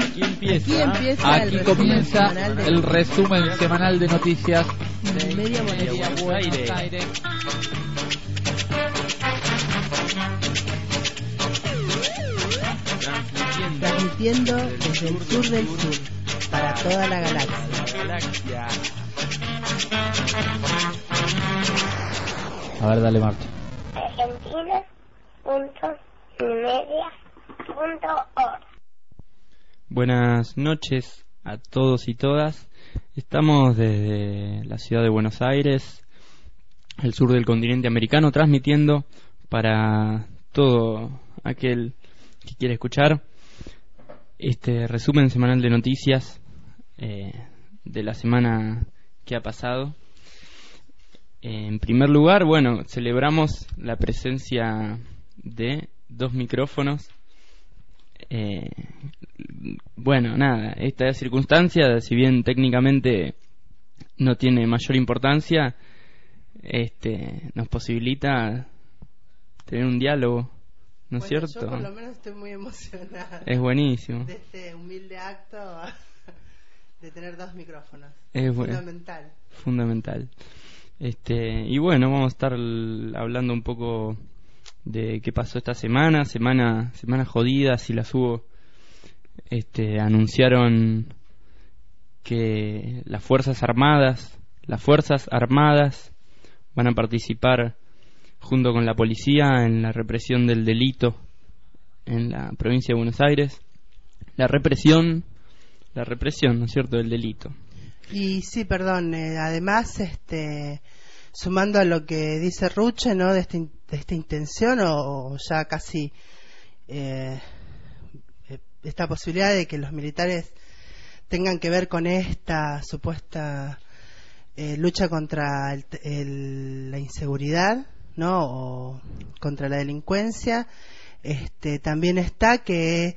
Aquí comienza el resumen semanal de noticias de Media Buenos Aires. Transmitiendo desde el sur del sur para toda la galaxia. A ver, dale marcha. Argentina.media.org. Buenas noches a todos y todas. Estamos desde la ciudad de Buenos Aires, el sur del continente americano, transmitiendo para todo aquel que quiere escuchar este resumen semanal de noticias de la semana que ha pasado. En primer lugar, bueno, celebramos la presencia de 2 micrófonos. Bueno, nada, esta circunstancia, si bien técnicamente no tiene mayor importancia, nos posibilita tener un diálogo, ¿no es cierto? Yo por lo menos estoy muy emocionada. Es buenísimo. De este humilde acto de tener 2 micrófonos. Es fundamental. Y bueno, vamos a estar hablando un poco de qué pasó esta semana jodida, si las hubo. Anunciaron que las Fuerzas Armadas van a participar junto con la policía en la represión del delito en la provincia de Buenos Aires. La represión, ¿no es cierto?, del delito. Y sí, perdón, además, sumando a lo que dice Ruche, ¿no?, de esta intención o ya casi esta posibilidad de que los militares tengan que ver con esta supuesta lucha contra la inseguridad, ¿no?, o contra la delincuencia. También está que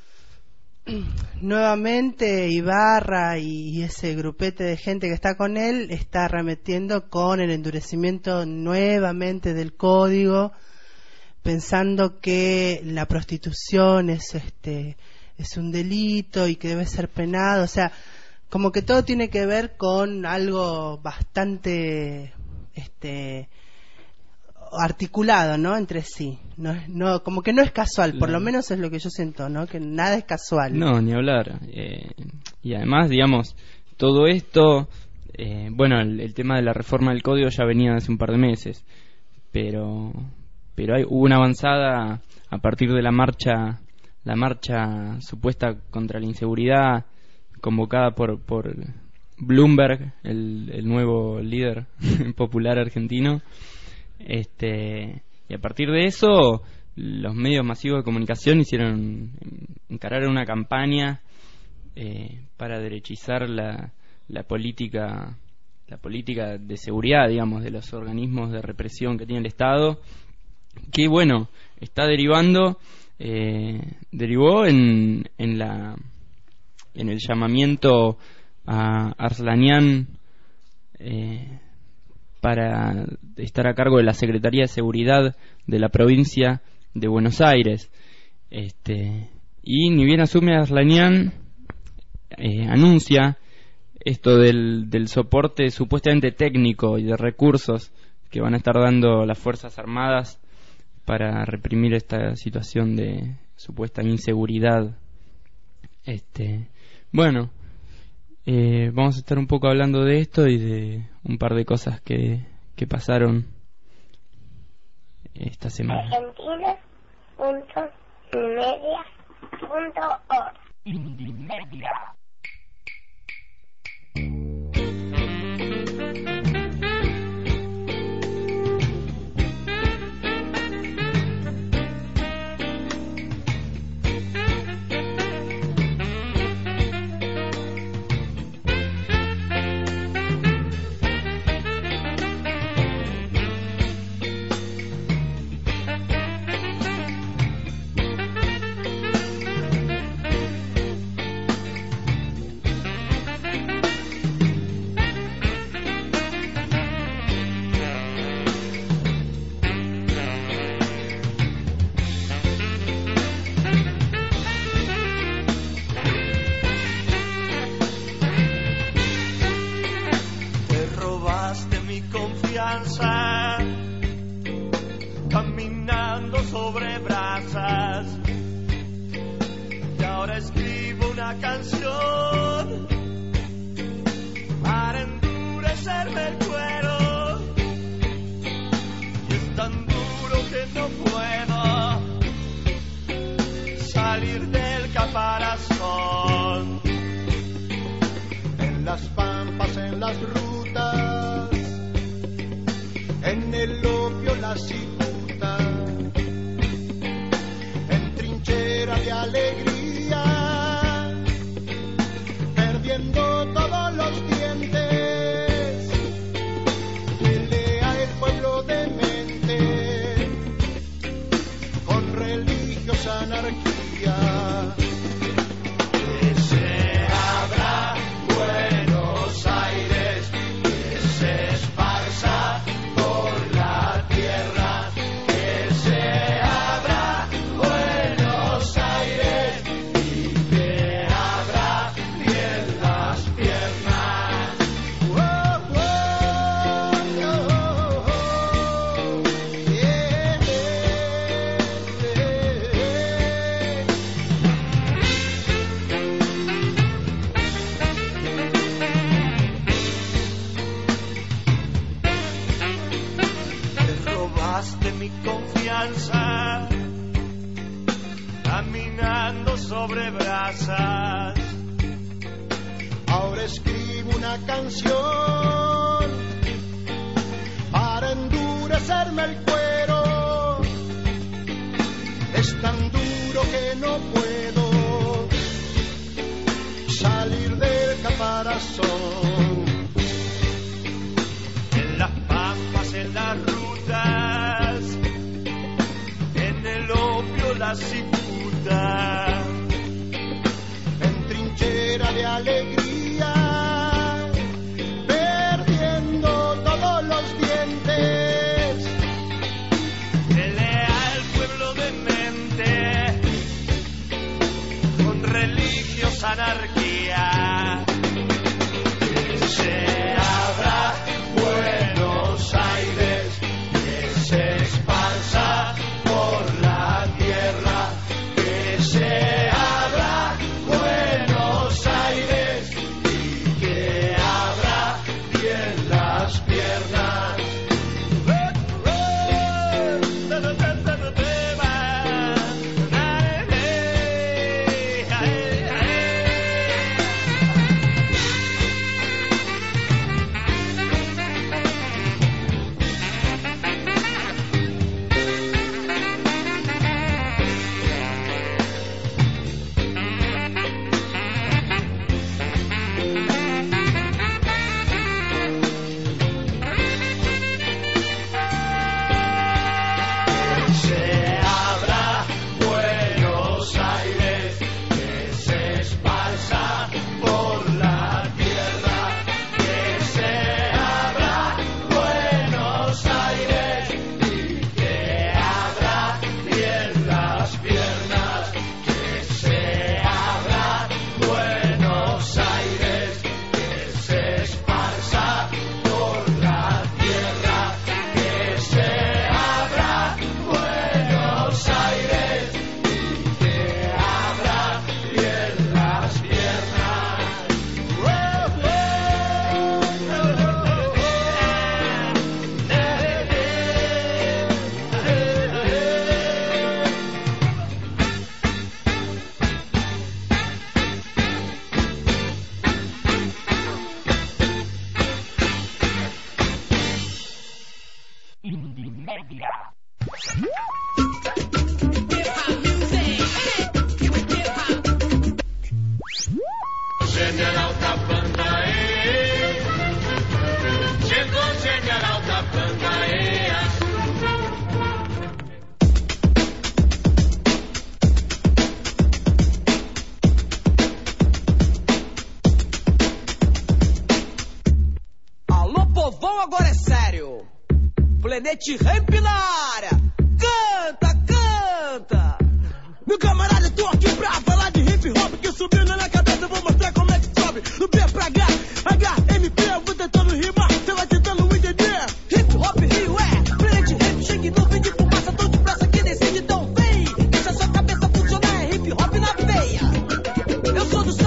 nuevamente Ibarra y ese grupete de gente que está con él está arremetiendo con el endurecimiento nuevamente del código, pensando que la prostitución es un delito y que debe ser penado. O sea, como que todo tiene que ver con algo bastante articulado, ¿no?, entre sí. No, como que no es casual, por lo menos es lo que yo siento, ¿no?, que nada es casual. No, ni hablar. Y además, digamos, todo esto, el tema de la reforma del código ya venía hace un par de meses, pero hubo una avanzada a partir de la marcha supuesta contra la inseguridad convocada por Bloomberg, el nuevo líder popular argentino. Y a partir de eso los medios masivos de comunicación encararon una campaña para derechizar la política de seguridad, digamos, de los organismos de represión que tiene el Estado, que bueno, está derivó en el llamamiento a Arslanian para estar a cargo de la Secretaría de Seguridad de la provincia de Buenos Aires. Y ni bien asume Arslanian, anuncia esto del soporte supuestamente técnico y de recursos que van a estar dando las Fuerzas Armadas para reprimir esta situación de supuesta inseguridad. Vamos a estar un poco hablando de esto y de un par de cosas que pasaron esta semana. Argentina.media.org. una canción para endurecerme el cuero. Y es tan duro que no puedo salir del caparazón. En las pampas, en las rutas, en el opio la cicuta, en trinchera de alegría, perdiendo todos los dientes, pelea el pueblo demente, con religiosa anarquía. Que se abra Buenos Aires, que se esparza por la tierra, que se abra Buenos Aires y que abra bien las piernas. Oh, oh, oh, oh, yeah, Te robaste mi confianza, caminando sobre brasas. Ahora escribo una canción para endurecerme el cuero. Es tan duro que no puedo salir del caparazón. En las pampas, en las rutas, en el opio la cicuta, En trinchera de alegría, perdiendo todos los dientes, pelea el pueblo demente, con religiosa anarquía. Que se abra Buenos Aires, que se esparza por la tierra, que se abra Buenos Aires y que abra bien las piernas. Se abra Buenos Aires, que se esparza por la tierra, que se abra Buenos Aires y que abra bien las piernas, que se abra Buenos Aires, que se esparza por la tierra, que se abra Buenos Aires y que abra bien las piernas. General Banda, chegou General da Banda, Alô, povão, agora é sério. Planete Ramp na área. Canta, canta. Meu camarada, eu tô aqui pra falar de hip hop que subiu na minha cabeça, eu vou mostrar como é que sobe. Do B pra H, HMP, eu vou tentando rimar, você vai tentando entender. Hip hop Rio é Planete Ramp, chega em nuvem de fumaça, tão depressa que decide, então vem. Deixa sua cabeça funcionar, é hip hop na veia. Eu sou do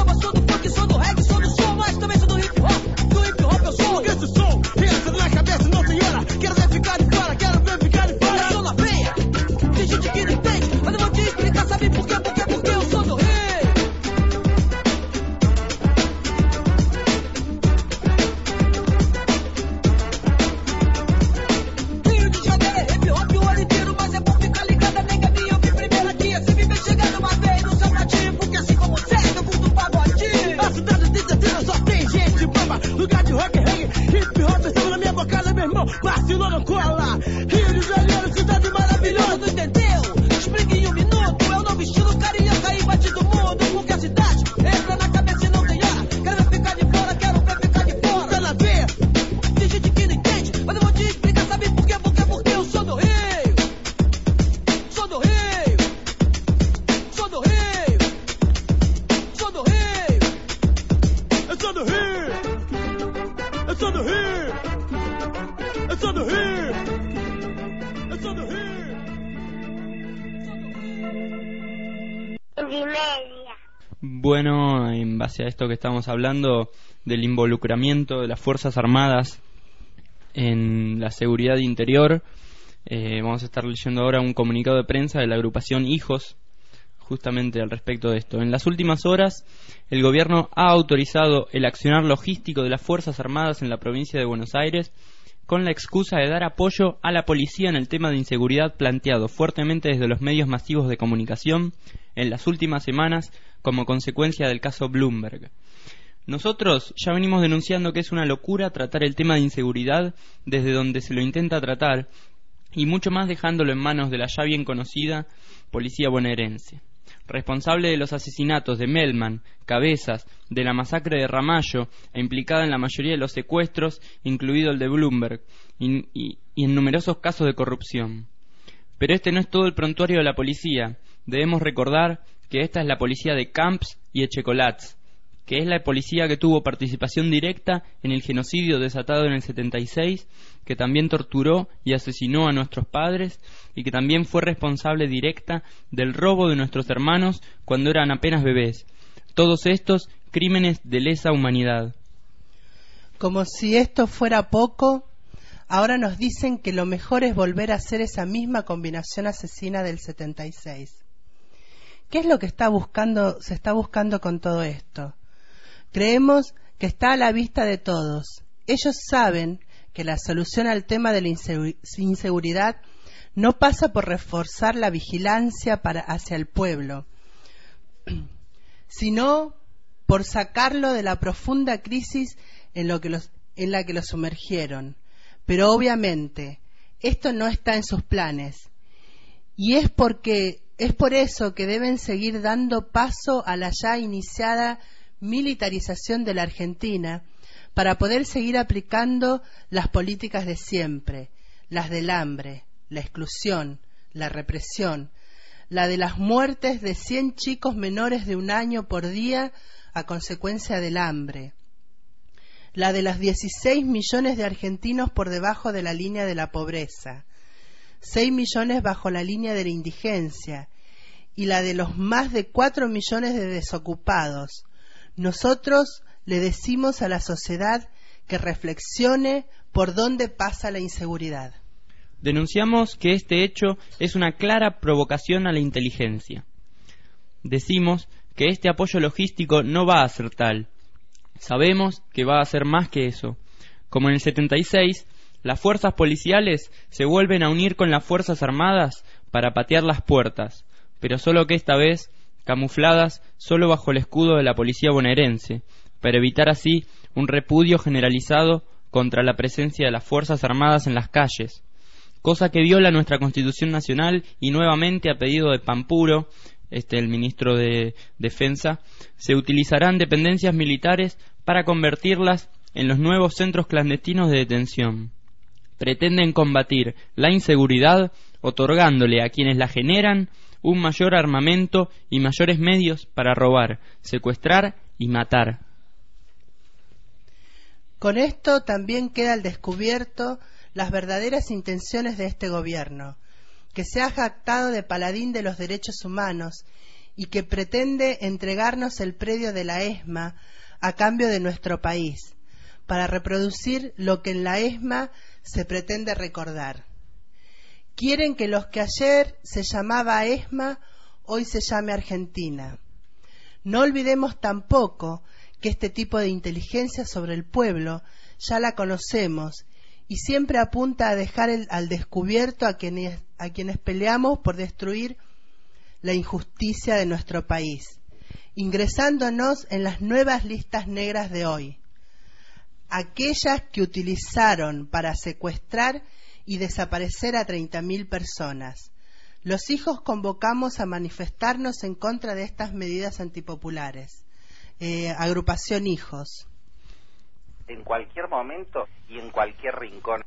bueno, en base a esto que estamos hablando, del involucramiento de las Fuerzas Armadas en la seguridad interior. Vamos a estar leyendo ahora un comunicado de prensa de la agrupación Hijos, justamente al respecto de esto. En las últimas horas, el gobierno ha autorizado el accionar logístico de las Fuerzas Armadas en la provincia de Buenos Aires con la excusa de dar apoyo a la policía en el tema de inseguridad planteado fuertemente desde los medios masivos de comunicación en las últimas semanas como consecuencia del caso Bloomberg. Nosotros ya venimos denunciando que es una locura tratar el tema de inseguridad desde donde se lo intenta tratar, y mucho más dejándolo en manos de la ya bien conocida policía bonaerense, responsable de los asesinatos de Melman, Cabezas, de la masacre de Ramallo e implicada en la mayoría de los secuestros, incluido el de Bloomberg, y en numerosos casos de corrupción. Pero este no es todo el prontuario de la policía. Debemos recordar que esta es la policía de Camps y Echecolatz, que es la policía que tuvo participación directa en el genocidio desatado en el 76, que también torturó y asesinó a nuestros padres y que también fue responsable directa del robo de nuestros hermanos cuando eran apenas bebés. Todos estos crímenes de lesa humanidad. Como si esto fuera poco, ahora nos dicen que lo mejor es volver a hacer esa misma combinación asesina del 76. ¿Qué es lo que se está buscando con todo esto? Creemos que está a la vista de todos. Ellos saben que la solución al tema de la inseguridad no pasa por reforzar la vigilancia hacia el pueblo, sino por sacarlo de la profunda crisis en la que lo sumergieron. Pero obviamente esto no está en sus planes, y es por eso que deben seguir dando paso a la ya iniciada militarización de la Argentina para poder seguir aplicando las políticas de siempre, las del hambre, la exclusión, la represión, la de las muertes de 100 chicos menores de 1 año por día a consecuencia del hambre, la de los 16 millones de argentinos por debajo de la línea de la pobreza, 6 millones bajo la línea de la indigencia y la de los más de 4 millones de desocupados. Nosotros le decimos a la sociedad que reflexione por dónde pasa la inseguridad. Denunciamos que este hecho es una clara provocación a la inteligencia. Decimos que este apoyo logístico no va a ser tal. Sabemos que va a ser más que eso. Como en el 76, las fuerzas policiales se vuelven a unir con las Fuerzas Armadas para patear las puertas, pero solo que esta vez camufladas solo bajo el escudo de la policía bonaerense, para evitar así un repudio generalizado contra la presencia de las Fuerzas Armadas en las calles, cosa que viola nuestra Constitución Nacional y nuevamente a pedido de Pampuro, el ministro de Defensa, se utilizarán dependencias militares para convertirlas en los nuevos centros clandestinos de detención. Pretenden combatir la inseguridad otorgándole a quienes la generan un mayor armamento y mayores medios para robar, secuestrar y matar. Con esto también queda al descubierto las verdaderas intenciones de este gobierno, que se ha jactado de paladín de los derechos humanos y que pretende entregarnos el predio de la ESMA a cambio de nuestro país, para reproducir lo que en la ESMA se pretende recordar. Quieren que los que ayer se llamaba ESMA hoy se llame Argentina. No olvidemos tampoco que este tipo de inteligencia sobre el pueblo ya la conocemos y siempre apunta a dejar al descubierto a quienes peleamos por destruir la injusticia de nuestro país, ingresándonos en las nuevas listas negras de hoy, aquellas que utilizaron para secuestrar y desaparecer a 30.000 personas. Los hijos convocamos a manifestarnos en contra de estas medidas antipopulares. Agrupación Hijos. En cualquier momento y en cualquier rincón.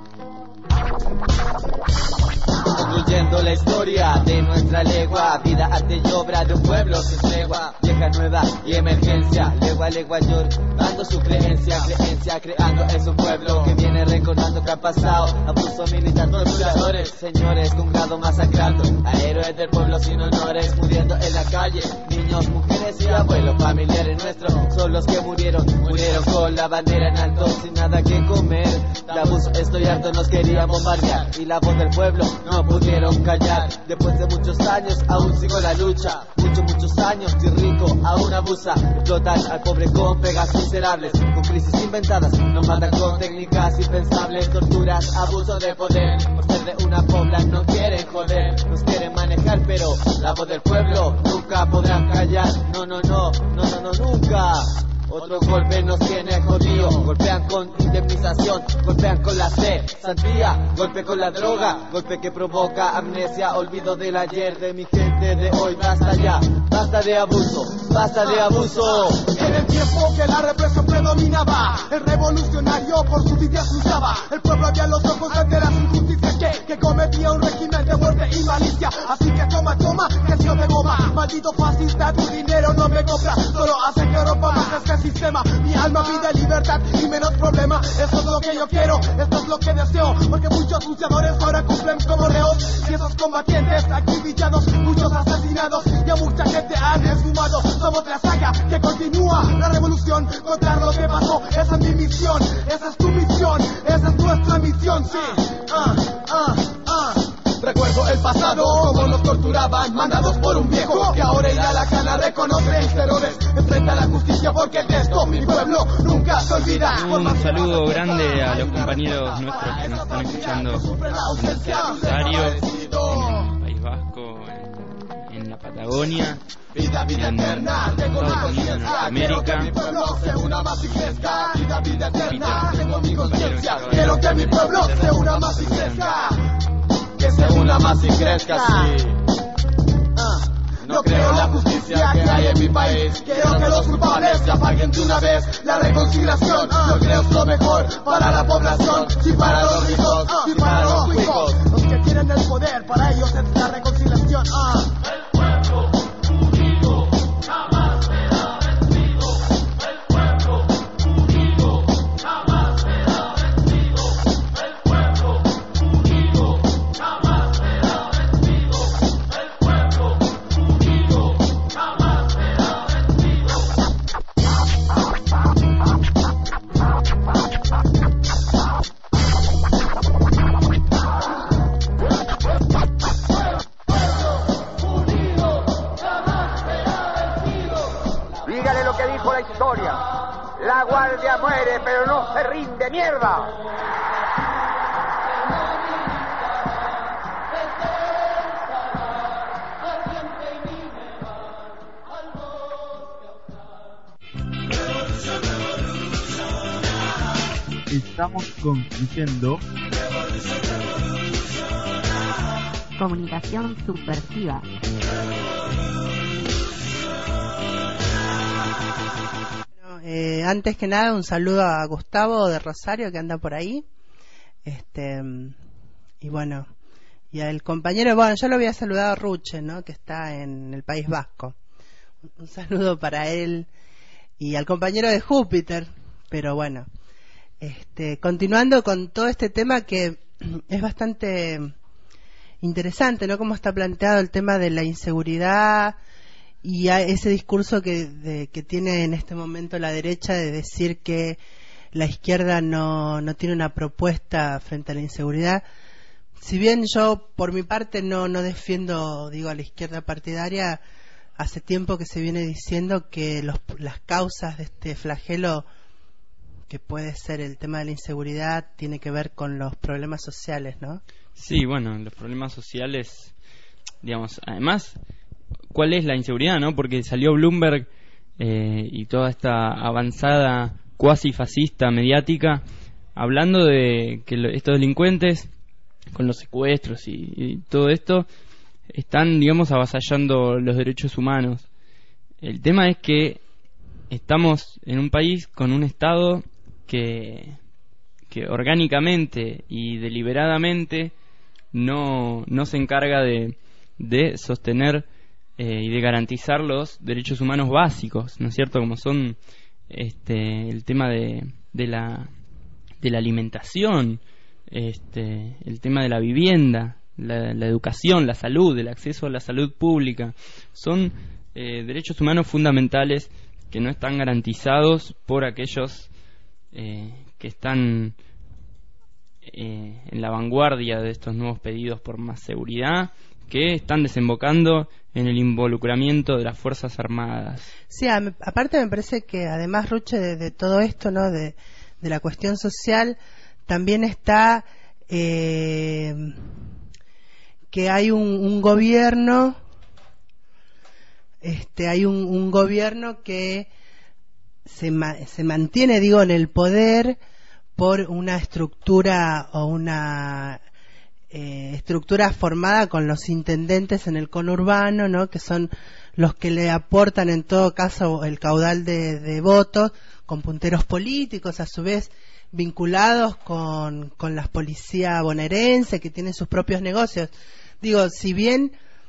La historia de nuestra legua, vida arte y obra de un pueblo sin tregua, vieja, nueva y emergencia, legua, legua, dando su creencia, creando es un pueblo que viene recordando que ha pasado, abuso militar, torturadores, señores con grado masacrando, a héroes del pueblo sin honores, muriendo en la calle, niños, mujeres y abuelos, familiares nuestros, son los que murieron con la bandera en alto, sin nada que comer, de abuso estoy harto, nos querían bombardear, y la voz del pueblo no pudieron callar, después de muchos años aún sigo la lucha, muchos años y rico aún abusa, explotan al pobre con pegas miserables, con crisis inventadas, nos matan con técnicas impensables, torturas, abuso de poder, por ser de una pobla no quieren joder, nos quieren manejar, pero la voz del pueblo nunca podrán callar, no, nunca. Otro golpe nos tiene jodido, golpean con indemnización, golpean con la cesantía, golpe con la droga, golpe que provoca amnesia, olvido del ayer, de mi gente de hoy, basta ya, basta de abuso, basta de abuso. En el tiempo que la represión predominaba, el revolucionario por sus ideas luchaba, el pueblo abría los ojos ante las injusticias que cometía un régimen de muerte y malicia, así que toma, gestión de goma, maldito fascista, tu dinero no me compra, solo hace que rompa más este sistema, mi alma pide libertad y menos problema, eso es lo que yo quiero, esto es lo que deseo, porque muchos luchadores ahora cumplen como reos, y esos combatientes aquí villanos, muchos asesinados, y a mucha gente han esfumado, somos la saga que continúa, la revolución, contar lo que pasó, esa es mi misión, esa es tu misión, esa es nuestra misión, sí, Recuerdo el pasado, como nos torturaban, mandados por un viejo que ahora irá a la cana, reconoce mis errores, enfrenta la justicia porque de esto mi pueblo nunca se olvida. Un saludo grande a los compañeros nuestros que nos están escuchando en Rosario, en el País Vasco, en la Patagonia, vida eterna, tengo mi conciencia, quiero que mi pueblo se una más y crezca. Vida eterna, tengo mi conciencia, quiero que mi pueblo se una más y crezca. Que se una más y crezca, sí. No creo en la justicia que hay en mi país. Quiero que los culpables se apaguen de una vez. La reconciliación, yo creo es lo mejor para la población. Si para los ricos, si para los ricos. Los que tienen el poder, para ellos es la reconciliación. El pueblo unido jamás será vencido. El pueblo unido jamás será vencido. El pueblo unido jamás será vencido. El pueblo unido jamás será vencido. Dígale lo que dijo la historia. La guardia muere, pero no se rinde, mierda. Estamos concluyendo Comunicación subversiva. Antes que nada, un saludo a Gustavo de Rosario que anda por ahí. Y bueno, y al compañero, bueno, yo lo había saludado a Ruche, ¿no? Que está en el País Vasco. Un saludo para él y al compañero de Júpiter. Pero bueno, continuando con todo este tema que es bastante interesante, ¿no? Cómo está planteado el tema de la inseguridad y a ese discurso que tiene en este momento la derecha de decir que la izquierda no tiene una propuesta frente a la inseguridad. Si bien yo por mi parte no defiendo, digo, a la izquierda partidaria, hace tiempo que se viene diciendo que las causas de este flagelo que puede ser el tema de la inseguridad tiene que ver con los problemas sociales, ¿no? Sí, bueno, los problemas sociales, digamos, además, ¿cuál es la inseguridad, no? Porque salió Bloomberg y toda esta avanzada cuasi fascista mediática hablando de que estos delincuentes con los secuestros y todo esto están, digamos, avasallando los derechos humanos. El tema es que estamos en un país con un Estado que orgánicamente y deliberadamente no se encarga de sostener y de garantizar los derechos humanos básicos, ¿no es cierto? Como son el tema de la alimentación, el tema de la vivienda, la educación, la salud, el acceso a la salud pública. Son derechos humanos fundamentales que no están garantizados por aquellos que están en la vanguardia de estos nuevos pedidos por más seguridad, que están desembocando en el involucramiento de las Fuerzas Armadas. Sí, aparte me parece que además, Ruche, de todo esto, ¿no?, de la cuestión social, también está que hay un gobierno, hay un gobierno que se mantiene, digo, en el poder por una estructura o una estructura formada con los intendentes en el conurbano, ¿no?, que son los que le aportan en todo caso el caudal de votos, con punteros políticos, a su vez vinculados con la policía bonaerense, que tiene sus propios negocios. Digo, si bien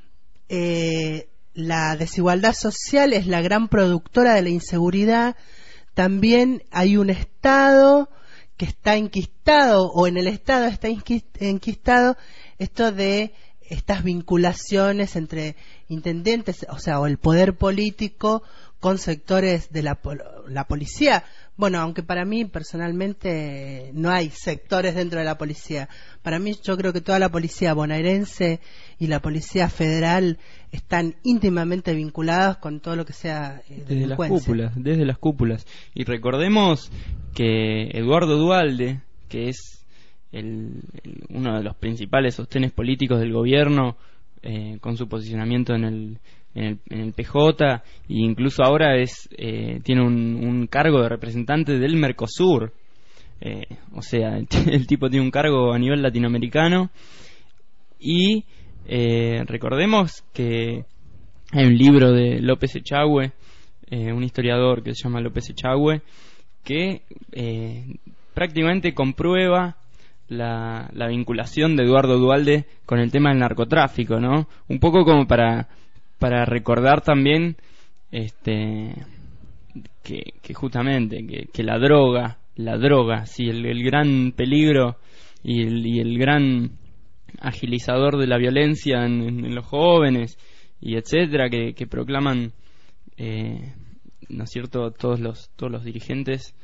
la desigualdad social es la gran productora de la inseguridad, también hay un Estado que está enquistado, o en el Estado está enquistado esto de estas vinculaciones entre intendentes, o sea, o el poder político con sectores de la policía. Bueno, aunque para mí personalmente no hay sectores dentro de la policía. Para mí, yo creo que toda la policía bonaerense y la policía federal están íntimamente vinculadas con todo lo que sea delincuencia. Desde las cúpulas. Y recordemos que Eduardo Duhalde, que es uno de los principales sostenes políticos del gobierno, con su posicionamiento en el PJ, e incluso ahora tiene un cargo de representante del Mercosur, o sea, el tipo tiene un cargo a nivel latinoamericano. Y recordemos que hay un libro de López Echagüe, un historiador que se llama López Echagüe, que prácticamente comprueba la vinculación de Eduardo Duhalde con el tema del narcotráfico, ¿no? Un poco como para recordar también que justamente que la droga, sí, el gran peligro y el gran agilizador de la violencia en los jóvenes y etcétera, que proclaman, ¿no es cierto?, todos los dirigentes.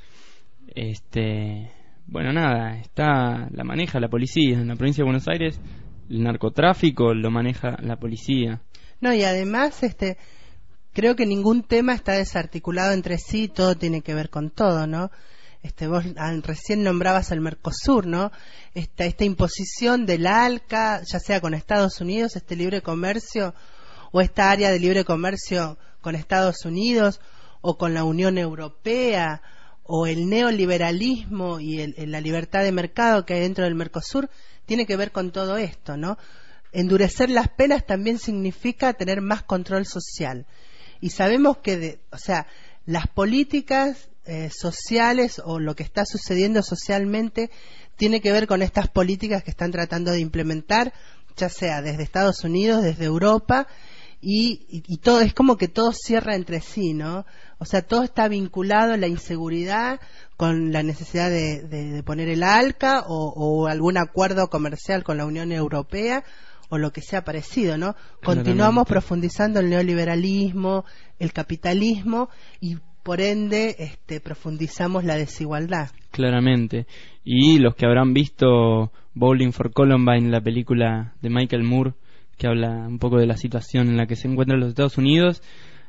Bueno, nada, la maneja la policía en la provincia de Buenos Aires. El narcotráfico lo maneja la policía. No, y además creo que ningún tema está desarticulado entre sí, todo tiene que ver con todo, ¿no? Vos recién nombrabas el Mercosur, ¿no? Esta imposición del ALCA, ya sea con Estados Unidos, libre comercio, o esta área de libre comercio con Estados Unidos, o con la Unión Europea, o el neoliberalismo y la libertad de mercado que hay dentro del Mercosur, tiene que ver con todo esto, ¿no? Endurecer las penas también significa tener más control social. Y sabemos que, las políticas sociales o lo que está sucediendo socialmente tiene que ver con estas políticas que están tratando de implementar, ya sea desde Estados Unidos, desde Europa, y todo, es como que todo cierra entre sí, ¿no? O sea, todo está vinculado, la inseguridad con la necesidad de poner el ALCA o algún acuerdo comercial con la Unión Europea o lo que sea parecido, ¿no? Continuamos profundizando el neoliberalismo, el capitalismo, y por ende profundizamos la desigualdad. Claramente. Y los que habrán visto Bowling for Columbine, la película de Michael Moore, que habla un poco de la situación en la que se encuentran los Estados Unidos,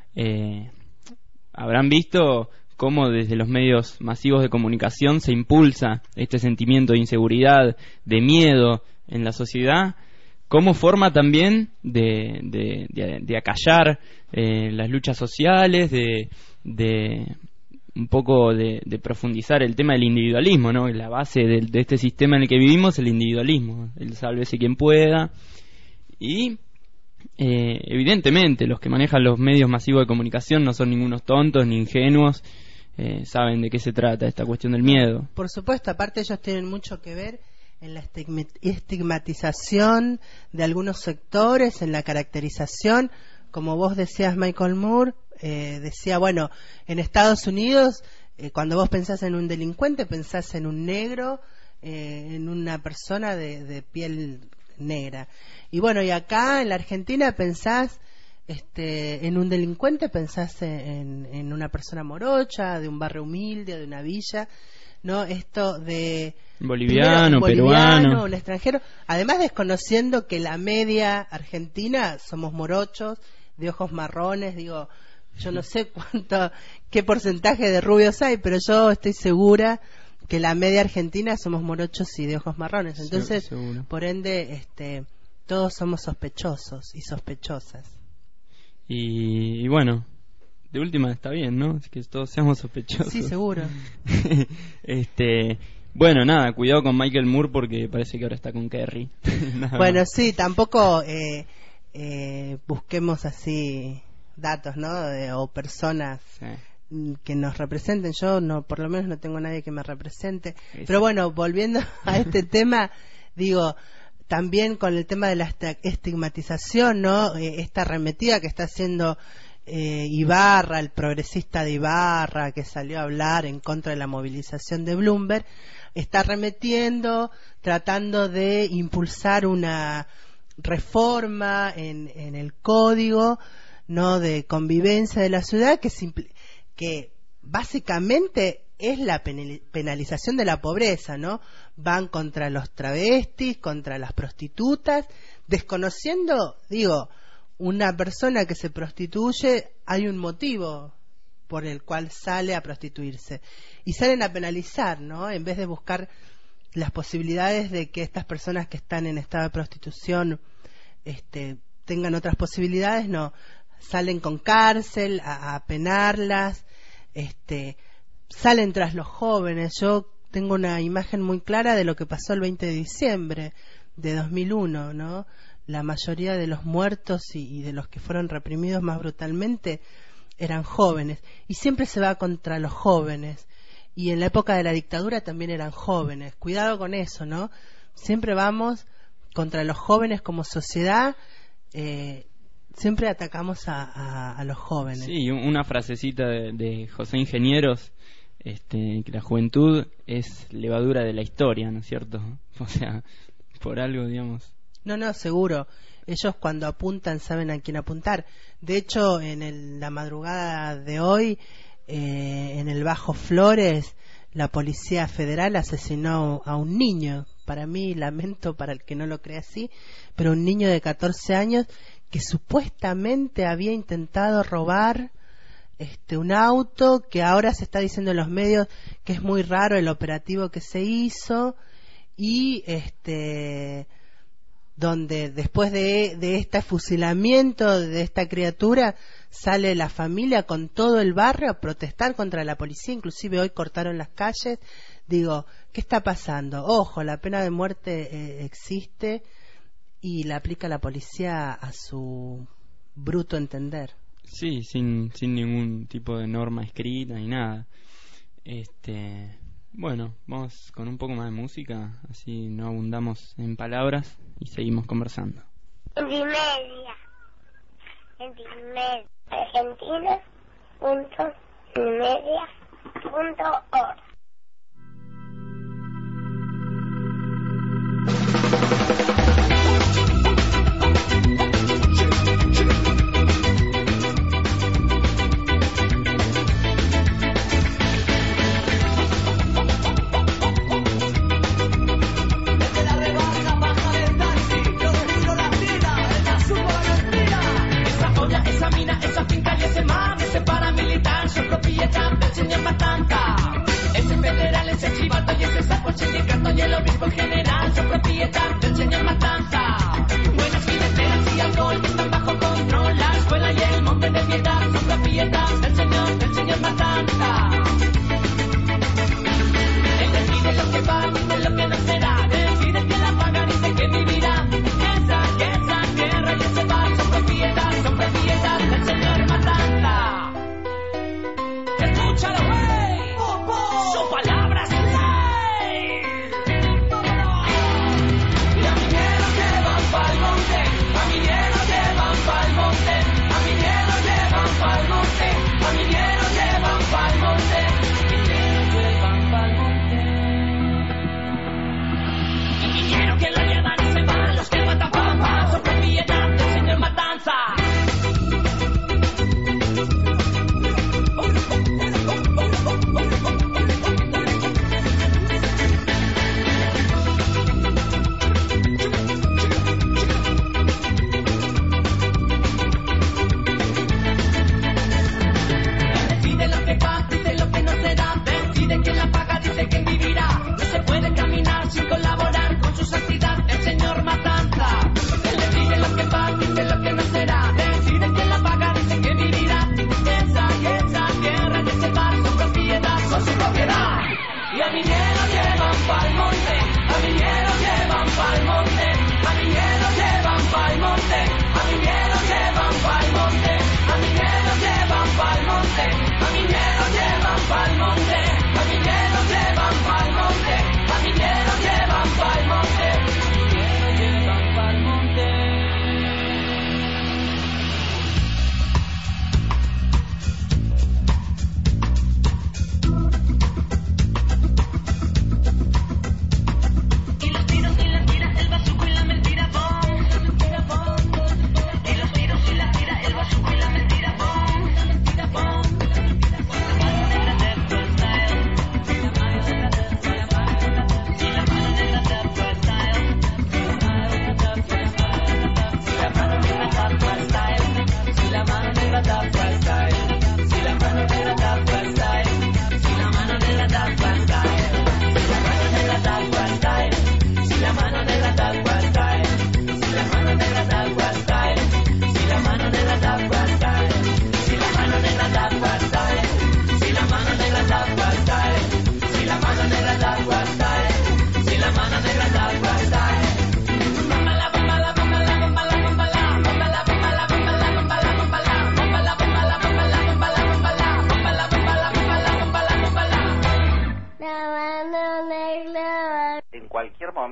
habrán visto cómo desde los medios masivos de comunicación se impulsa este sentimiento de inseguridad, de miedo en la sociedad, como forma también de acallar las luchas sociales, de un poco de profundizar el tema del individualismo, ¿no? La base de este sistema en el que vivimos es el individualismo, el sálvese quien pueda. Y evidentemente los que manejan los medios masivos de comunicación no son ningunos tontos ni ingenuos, saben de qué se trata esta cuestión del miedo. Por supuesto, aparte ellos tienen mucho que ver en la estigmatización de algunos sectores, en la caracterización, como vos decías, Michael Moore, decía, bueno, en Estados Unidos, cuando vos pensás en un delincuente, pensás en un negro, en una persona de piel negra. Y bueno, y acá en la Argentina pensás en un delincuente, pensás en una persona morocha, de un barrio humilde, de una villa, ¿no? Esto de boliviano, peruano, un extranjero, además desconociendo que la media argentina somos morochos, de ojos marrones, digo, yo no sé qué porcentaje de rubios hay, pero yo estoy segura que la media argentina somos morochos y de ojos marrones. Entonces, por ende, todos somos sospechosos y sospechosas. Y bueno, de última está bien, ¿no? Es que todos seamos sospechosos. Sí, seguro. Bueno, nada, cuidado con Michael Moore porque parece que ahora está con Kerry. Bueno, más. Sí, tampoco busquemos así datos, ¿no? O personas que nos representen. Yo por lo menos no tengo nadie que me represente. Sí. Pero bueno, volviendo a este tema, digo, también con el tema de la estigmatización, ¿no? Esta arremetida que está haciendo Ibarra, el progresista de Ibarra, que salió a hablar en contra de la movilización de Bloomberg, está arremetiendo, tratando de impulsar una reforma en el código, ¿no? De convivencia de la ciudad, que básicamente es la penalización de la pobreza, ¿no? Van contra los travestis, contra las prostitutas, desconociendo, digo, una persona que se prostituye, hay un motivo por el cual sale a prostituirse. Y salen a penalizar, ¿no? En vez de buscar las posibilidades de que estas personas que están en estado de prostitución tengan otras posibilidades, no. Salen con cárcel a penarlas, salen tras los jóvenes. Yo tengo una imagen muy clara de lo que pasó el 20 de diciembre de 2001, ¿no? La mayoría de los muertos y de los que fueron reprimidos más brutalmente eran jóvenes, y siempre se va contra los jóvenes, y en la época de la dictadura también eran jóvenes. Cuidado con eso, ¿no? Siempre vamos contra los jóvenes como sociedad, siempre atacamos a los jóvenes. Sí, una frasecita de José Ingenieros, que la juventud es levadura de la historia, ¿no es cierto? O sea, por algo, digamos. No, seguro. Ellos cuando apuntan saben a quién apuntar. De hecho, en la madrugada de hoy, en el Bajo Flores, la Policía Federal asesinó a un niño. Para mí, lamento para el que no lo crea así, pero un niño de 14 años que supuestamente había intentado robar un auto, que ahora se está diciendo en los medios que es muy raro el operativo que se hizo, y donde después de este fusilamiento de esta criatura sale la familia con todo el barrio a protestar contra la policía. Inclusive hoy cortaron las calles. Digo, ¿qué está pasando? Ojo, la pena de muerte existe y la aplica la policía a su bruto entender. Sí, sin ningún tipo de norma escrita ni nada. Bueno, vamos con un poco más de música, así no abundamos en palabras y seguimos conversando. Intimedia. Argentina.intimedia.org. Esa finca y ese man, ese paramilitar, soy propietario del señor Matanta. Ese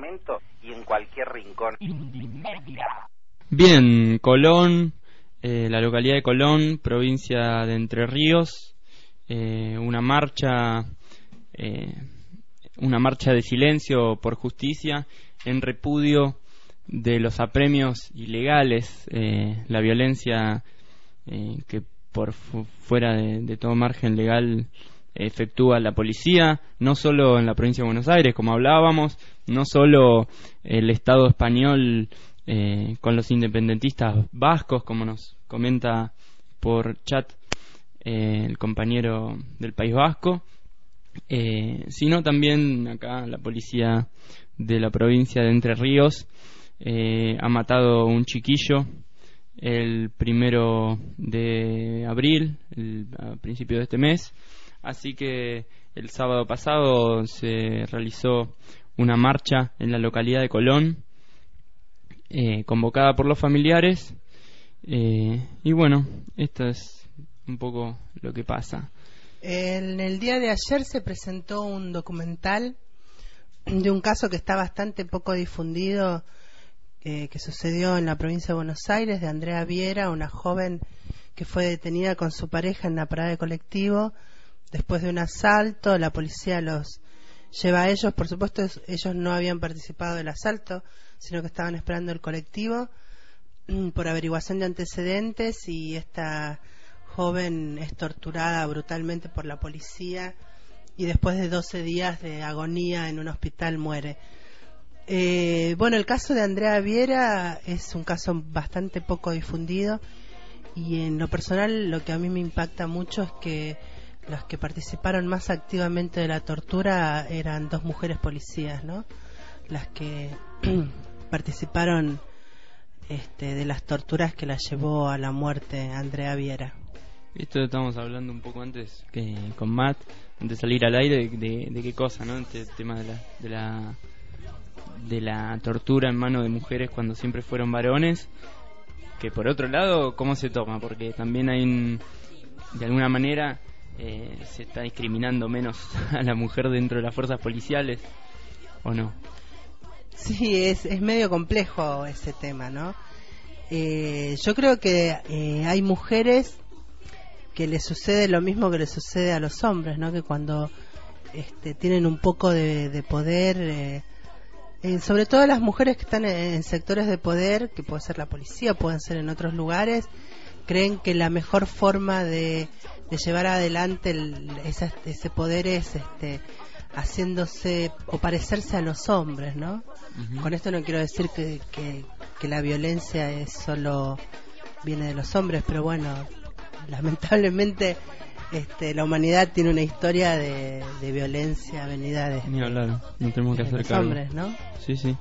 momento y en cualquier rincón. Bien, Colón, la localidad de Colón, provincia de Entre Ríos, una marcha de silencio por justicia en repudio de los apremios ilegales, la violencia que por fuera de todo margen legal efectúa la policía, no solo en la provincia de Buenos Aires, como hablábamos, no solo el Estado español con los independentistas vascos, como nos comenta por chat el compañero del País Vasco, sino también acá la policía de la provincia de Entre Ríos ha matado un chiquillo el 1 de abril, a principio de este mes. Así que el sábado pasado se realizó una marcha en la localidad de Colón, convocada por los familiares, y bueno, esto es un poco lo que pasa. En el día de ayer se presentó un documental de un caso que está bastante poco difundido, que sucedió en la provincia de Buenos Aires, de Andrea Viera, una joven que fue detenida con su pareja en la parada de colectivo después de un asalto. La policía los lleva a ellos, por supuesto ellos no habían participado del asalto, sino que estaban esperando el colectivo por averiguación de antecedentes, y esta joven es torturada brutalmente por la policía y después de 12 días de agonía en un hospital muere. Bueno, el caso de Andrea Viera es un caso bastante poco difundido, y en lo personal lo que a mí me impacta mucho es que los que participaron más activamente de la tortura eran 2 mujeres policías, ¿no? Las que participaron de las torturas que la llevó a la muerte Andrea Viera. Esto estábamos hablando un poco antes con Matt, antes de salir al aire, de qué cosa, ¿no? El tema de la tortura en manos de mujeres cuando siempre fueron varones, que por otro lado, ¿cómo se toma? Porque también hay de alguna manera se está discriminando menos a la mujer dentro de las fuerzas policiales, ¿o no? Sí, es medio complejo ese tema, ¿no? Yo creo que hay mujeres que les sucede lo mismo que les sucede a los hombres, ¿no? Que cuando tienen un poco de poder, sobre todo las mujeres que están en sectores de poder, que puede ser la policía, pueden ser en otros lugares, creen que la mejor forma de llevar adelante ese poder es haciéndose o parecerse a los hombres, ¿no? Uh-huh. Con esto no quiero decir que la violencia solo viene de los hombres, pero bueno, lamentablemente la humanidad tiene una historia de violencia venida de ni hablar, no tenemos que hacer los cargo. Hombres, ¿no? Sí, sí.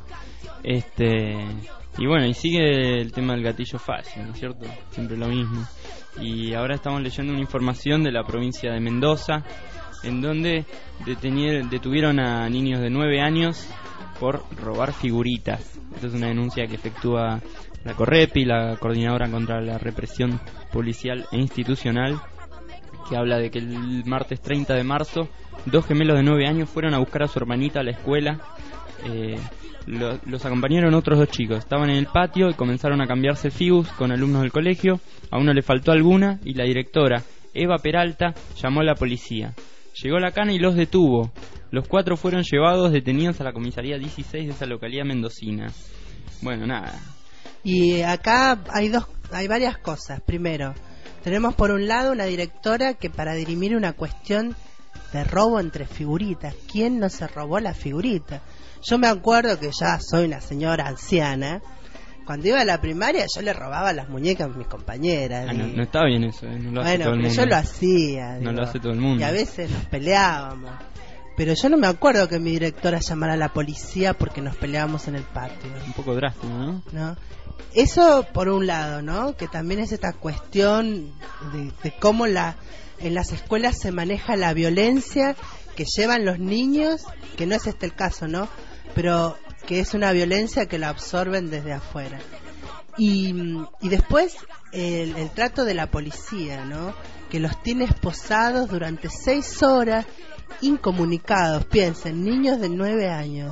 Y bueno, y sigue el tema del gatillo fácil, ¿no es cierto? Siempre lo mismo. Y ahora estamos leyendo una información de la provincia de Mendoza, en donde detuvieron a niños de 9 años por robar figuritas. Esta es una denuncia que efectúa la Correpi, la Coordinadora contra la Represión Policial e Institucional, que habla de que el martes 30 de marzo 2 gemelos de 9 años fueron a buscar a su hermanita a la escuela. Los acompañaron otros 2 chicos. Estaban en el patio y comenzaron a cambiarse figus con alumnos del colegio. A uno le faltó alguna y la directora, Eva Peralta, llamó a la policía. Llegó la cana y los detuvo. Los 4 fueron llevados detenidos a la comisaría 16 de esa localidad mendocina. Bueno, nada. Y acá hay varias cosas. Primero, tenemos por un lado una directora que, para dirimir una cuestión de robo entre figuritas, ¿quién no se robó la figurita? Yo me acuerdo que ya soy una señora anciana. Cuando iba a la primaria yo le robaba las muñecas a mis compañeras. No está bien eso, no lo hace todo el mundo. Yo lo hacía. No lo hace todo el mundo. Y a veces nos peleábamos. Pero yo no me acuerdo que mi directora llamara a la policía porque nos peleábamos en el patio. Un poco drástico, ¿no? Eso por un lado, ¿no? Que también es esta cuestión de cómo en las escuelas se maneja la violencia que llevan los niños, que no es el caso, ¿no? Pero que es una violencia que la absorben desde afuera. Y después el trato de la policía, ¿no? Que los tiene esposados durante 6 horas, incomunicados. Piensen, niños de 9 años,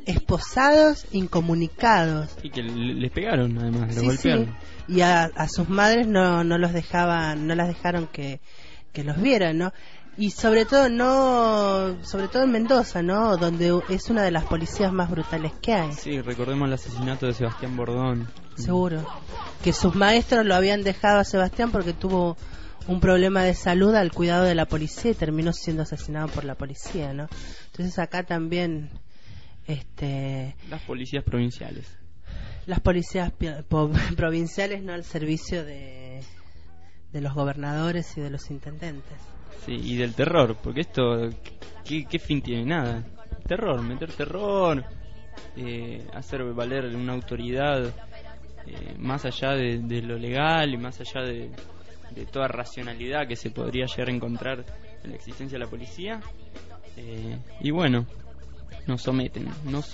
esposados, incomunicados. Y que les pegaron, además, los Sí, golpearon. sí. Y a sus madres no las dejaron que los vieran, ¿no? Y sobre todo en Mendoza, ¿no? Donde es una de las policías más brutales que hay. Sí, recordemos el asesinato de Sebastián Bordón. Seguro. Que sus maestros lo habían dejado a Sebastián porque tuvo un problema de salud al cuidado de la policía y terminó siendo asesinado por la policía, ¿no? Entonces acá también las policías provinciales. Las policías provinciales no al servicio de los gobernadores y de los intendentes. Sí, y del terror, porque esto, ¿qué fin tiene? Nada. Terror, meter terror, hacer valer una autoridad más allá de lo legal y más allá de toda racionalidad que se podría llegar a encontrar en la existencia de la policía. Y bueno, nos someten.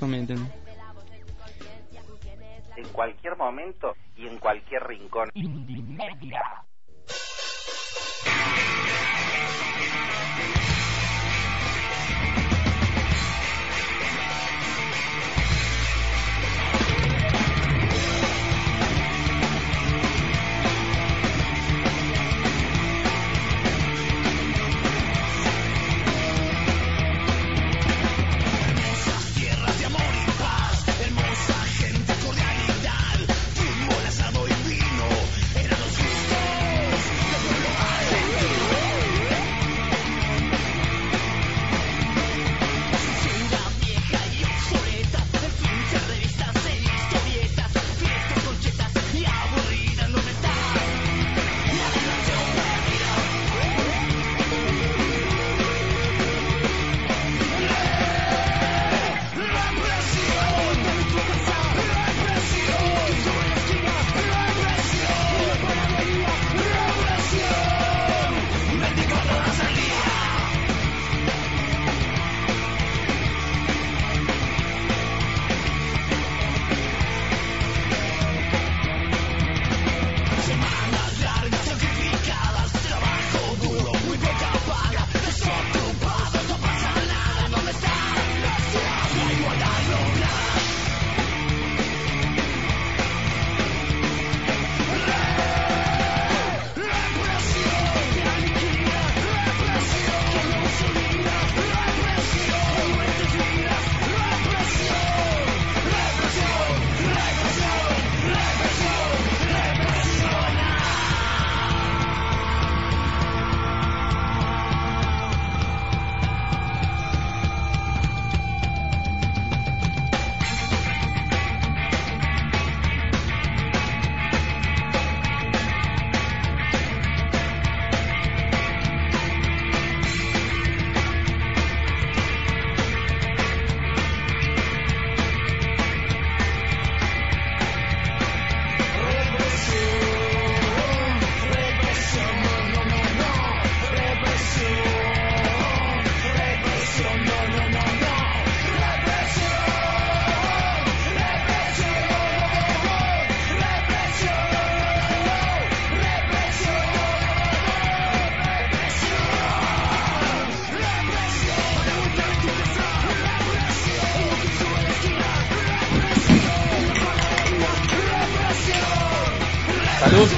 En cualquier momento y en cualquier rincón. Salud.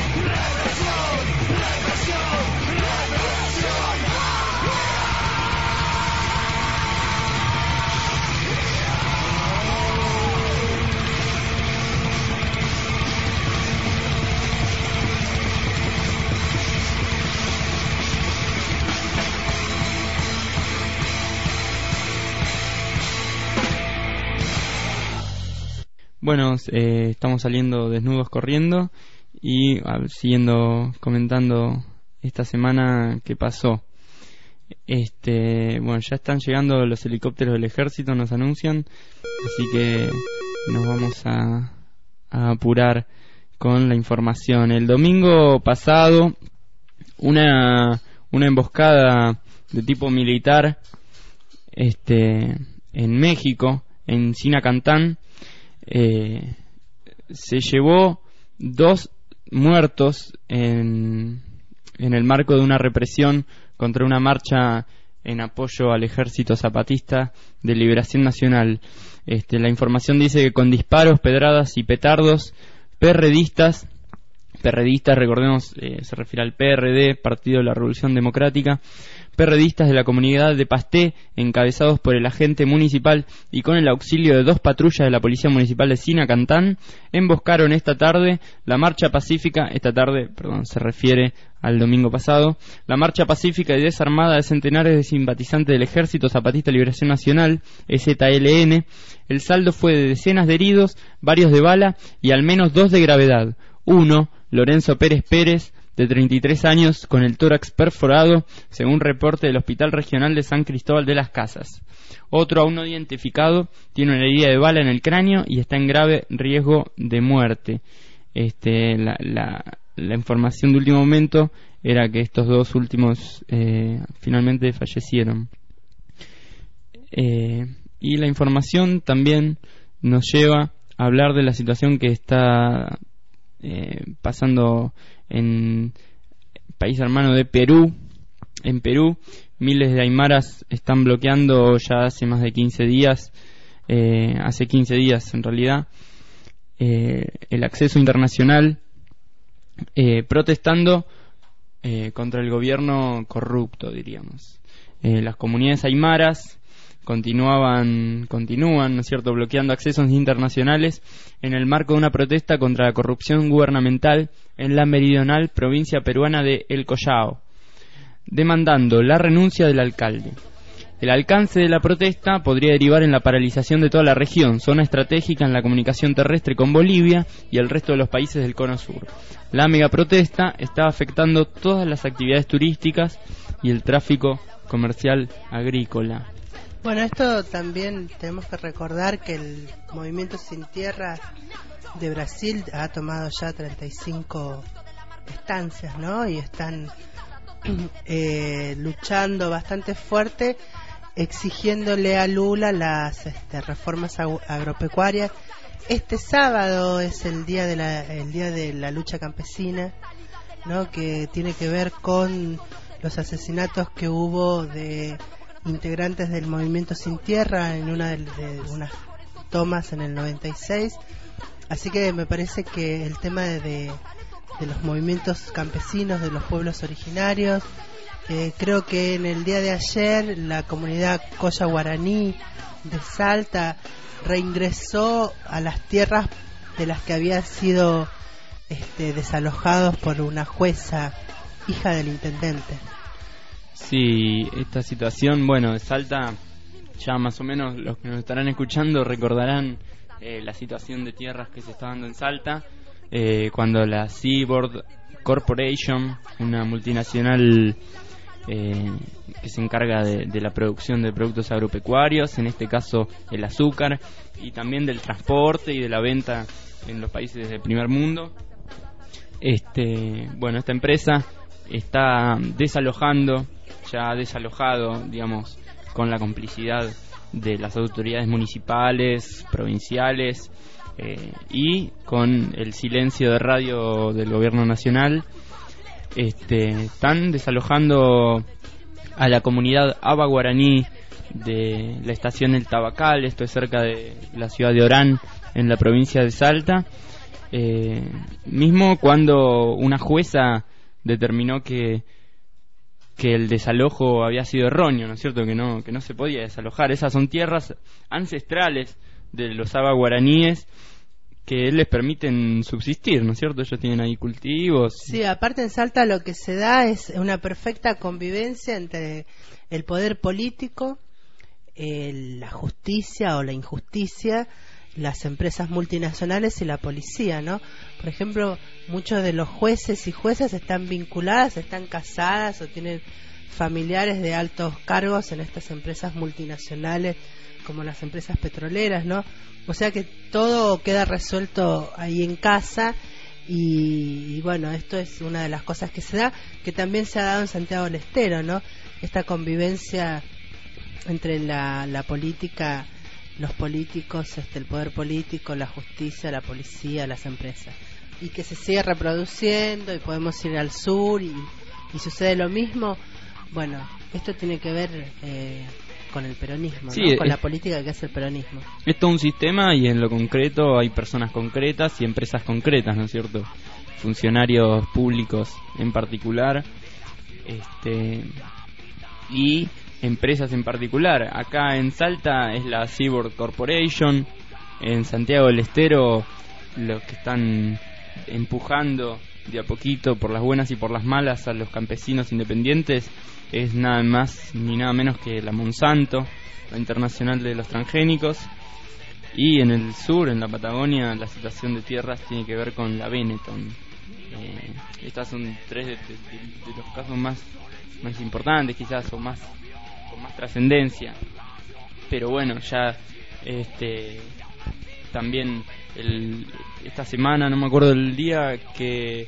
Bueno, estamos saliendo desnudos corriendo y siguiendo comentando esta semana que pasó. Bueno, ya están llegando los helicópteros del ejército, nos anuncian, así que nos vamos a apurar con la información. El domingo pasado, una emboscada de tipo militar en México, en Sinacantán, se llevó 2 muertos en el marco de una represión contra una marcha en apoyo al Ejército Zapatista de Liberación Nacional. La información dice que con disparos, pedradas y petardos, perredistas, recordemos, se refiere al PRD, Partido de la Revolución Democrática, perredistas de la comunidad de Pasté, encabezados por el agente municipal y con el auxilio de 2 patrullas de la Policía Municipal de Sinacantán, emboscaron esta tarde, se refiere al domingo pasado, la marcha pacífica y desarmada de centenares de simpatizantes del Ejército Zapatista de Liberación Nacional, EZLN. El saldo fue de decenas de heridos, varios de bala y al menos 2 de gravedad. Uno, Lorenzo Pérez, de 33 años, con el tórax perforado, según reporte del Hospital Regional de San Cristóbal de las Casas. Otro, aún no identificado, tiene una herida de bala en el cráneo y está en grave riesgo de muerte. La información de último momento era que estos 2 últimos finalmente fallecieron. Y la información también nos lleva a hablar de la situación que está pasando en país hermano de Perú. En Perú, miles de aymaras están bloqueando ya hace más de 15 días, hace 15 días en realidad, el acceso internacional, protestando contra el gobierno corrupto, diríamos. Las comunidades aymaras continúan, ¿no es cierto?, bloqueando accesos internacionales en el marco de una protesta contra la corrupción gubernamental en la meridional provincia peruana de El Collao, demandando la renuncia del alcalde. El alcance de la protesta podría derivar en la paralización de toda la región, zona estratégica en la comunicación terrestre con Bolivia y el resto de los países del Cono Sur. La megaprotesta está afectando todas las actividades turísticas y el tráfico comercial agrícola. Bueno, esto también tenemos que recordar que el Movimiento Sin Tierra de Brasil ha tomado ya 35 estancias, ¿no? Y están luchando bastante fuerte, exigiéndole a Lula las reformas agropecuarias. Este sábado es el día de la lucha campesina, ¿no?, que tiene que ver con los asesinatos que hubo de integrantes del Movimiento Sin Tierra en una de unas tomas en el 96. Así que me parece que el tema de los movimientos campesinos, de los pueblos originarios, creo que en el día de ayer la comunidad Colla Guaraní de Salta reingresó a las tierras de las que habían sido desalojados por una jueza, hija del intendente. Sí, esta situación, de Salta, ya más o menos los que nos estarán escuchando recordarán la situación de tierras que se está dando en Salta, cuando la Seaboard Corporation, una multinacional que se encarga de la producción de productos agropecuarios, en este caso el azúcar, y también del transporte y de la venta en los países del primer mundo. Esta empresa está desalojando, ya ha desalojado, digamos, con la complicidad de las autoridades municipales, provinciales, y con el silencio de radio del gobierno nacional. Están desalojando a la comunidad Aba Guaraní de la estación El Tabacal, esto es cerca de la ciudad de Orán, en la provincia de Salta, mismo cuando una jueza determinó que el desalojo había sido erróneo, ¿no es cierto?, que no se podía desalojar. Esas son tierras ancestrales de los Aba guaraníes que les permiten subsistir, ¿no es cierto? Ellos tienen ahí cultivos. Sí, aparte en Salta lo que se da es una perfecta convivencia entre el poder político, la justicia o la injusticia, las empresas multinacionales y la policía, ¿no? Por ejemplo, muchos de los jueces y juezas están vinculadas, están casadas o tienen familiares de altos cargos en estas empresas multinacionales como las empresas petroleras, ¿no? O sea que todo queda resuelto ahí en casa y bueno, esto es una de las cosas que se da, que también se ha dado en Santiago del Estero, ¿no? Esta convivencia entre la política, los políticos, el poder político, la justicia, la policía, las empresas, y que se sigue reproduciendo y podemos ir al sur y sucede lo mismo. Bueno, esto tiene que ver con el peronismo, sí, ¿no? Con la política que hace el peronismo. Es todo un sistema y en lo concreto hay personas concretas y empresas concretas, ¿no es cierto? Funcionarios públicos en particular, y empresas en particular. Acá en Salta es la Seaboard Corporation, en Santiago del Estero los que están empujando de a poquito por las buenas y por las malas a los campesinos independientes es nada más ni nada menos que la Monsanto, la Internacional de los Transgénicos. Y en el sur, en la Patagonia, la situación de tierras tiene que ver con la Benetton. Estas son tres de los casos más importantes, quizás, o más con más trascendencia. Pero bueno, ya también esta semana, no me acuerdo del día, que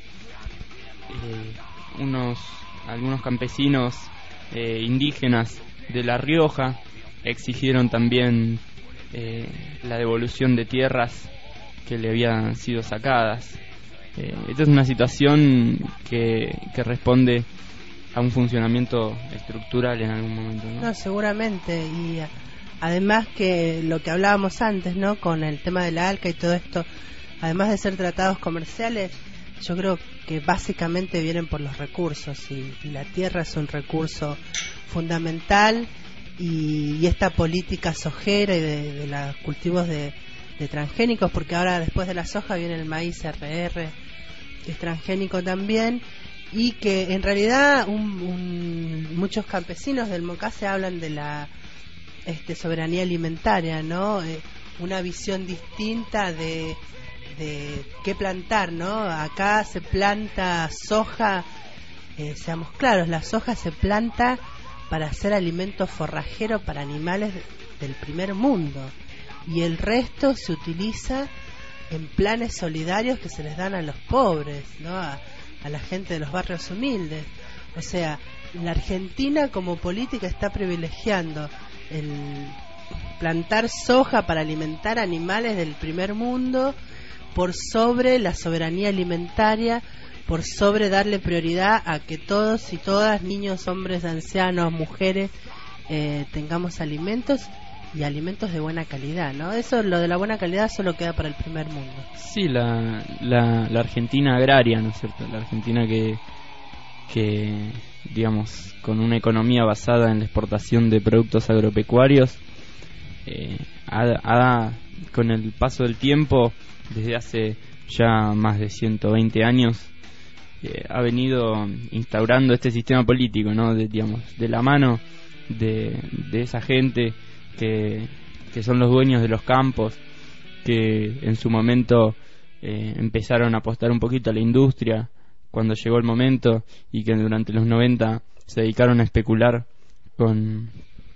algunos campesinos indígenas de La Rioja exigieron también la devolución de tierras que le habían sido sacadas. Esta es una situación que responde a un funcionamiento estructural en algún momento, ¿no? No, seguramente. Y además que lo que hablábamos antes, ¿no? Con el tema de la ALCA y todo esto, además de ser tratados comerciales, yo creo que básicamente vienen por los recursos, y la tierra es un recurso fundamental, y esta política sojera y de los cultivos de transgénicos, porque ahora después de la soja viene el maíz RR, que es transgénico también, y que en realidad muchos campesinos del Mocase hablan de la soberanía alimentaria, ¿no? Una visión distinta de qué plantar, ¿no? Acá se planta soja, seamos claros, la soja se planta para hacer alimento forrajero para animales del primer mundo, y el resto se utiliza en planes solidarios que se les dan a los pobres, ¿no? A la gente de los barrios humildes. O sea, la Argentina como política está privilegiando el plantar soja para alimentar animales del primer mundo por sobre la soberanía alimentaria, por sobre darle prioridad a que todos y todas, niños, hombres, ancianos, mujeres, tengamos alimentos, y alimentos de buena calidad, ¿no? Eso, lo de la buena calidad, solo queda para el primer mundo. Sí, la Argentina agraria, ¿no es cierto? La Argentina que digamos, con una economía basada en la exportación de productos agropecuarios, con el paso del tiempo, desde hace ya más de 120 años, ha venido instaurando este sistema político, ¿no? De la mano de esa gente que son los dueños de los campos, que en su momento empezaron a apostar un poquito a la industria cuando llegó el momento, y que durante los 90 se dedicaron a especular con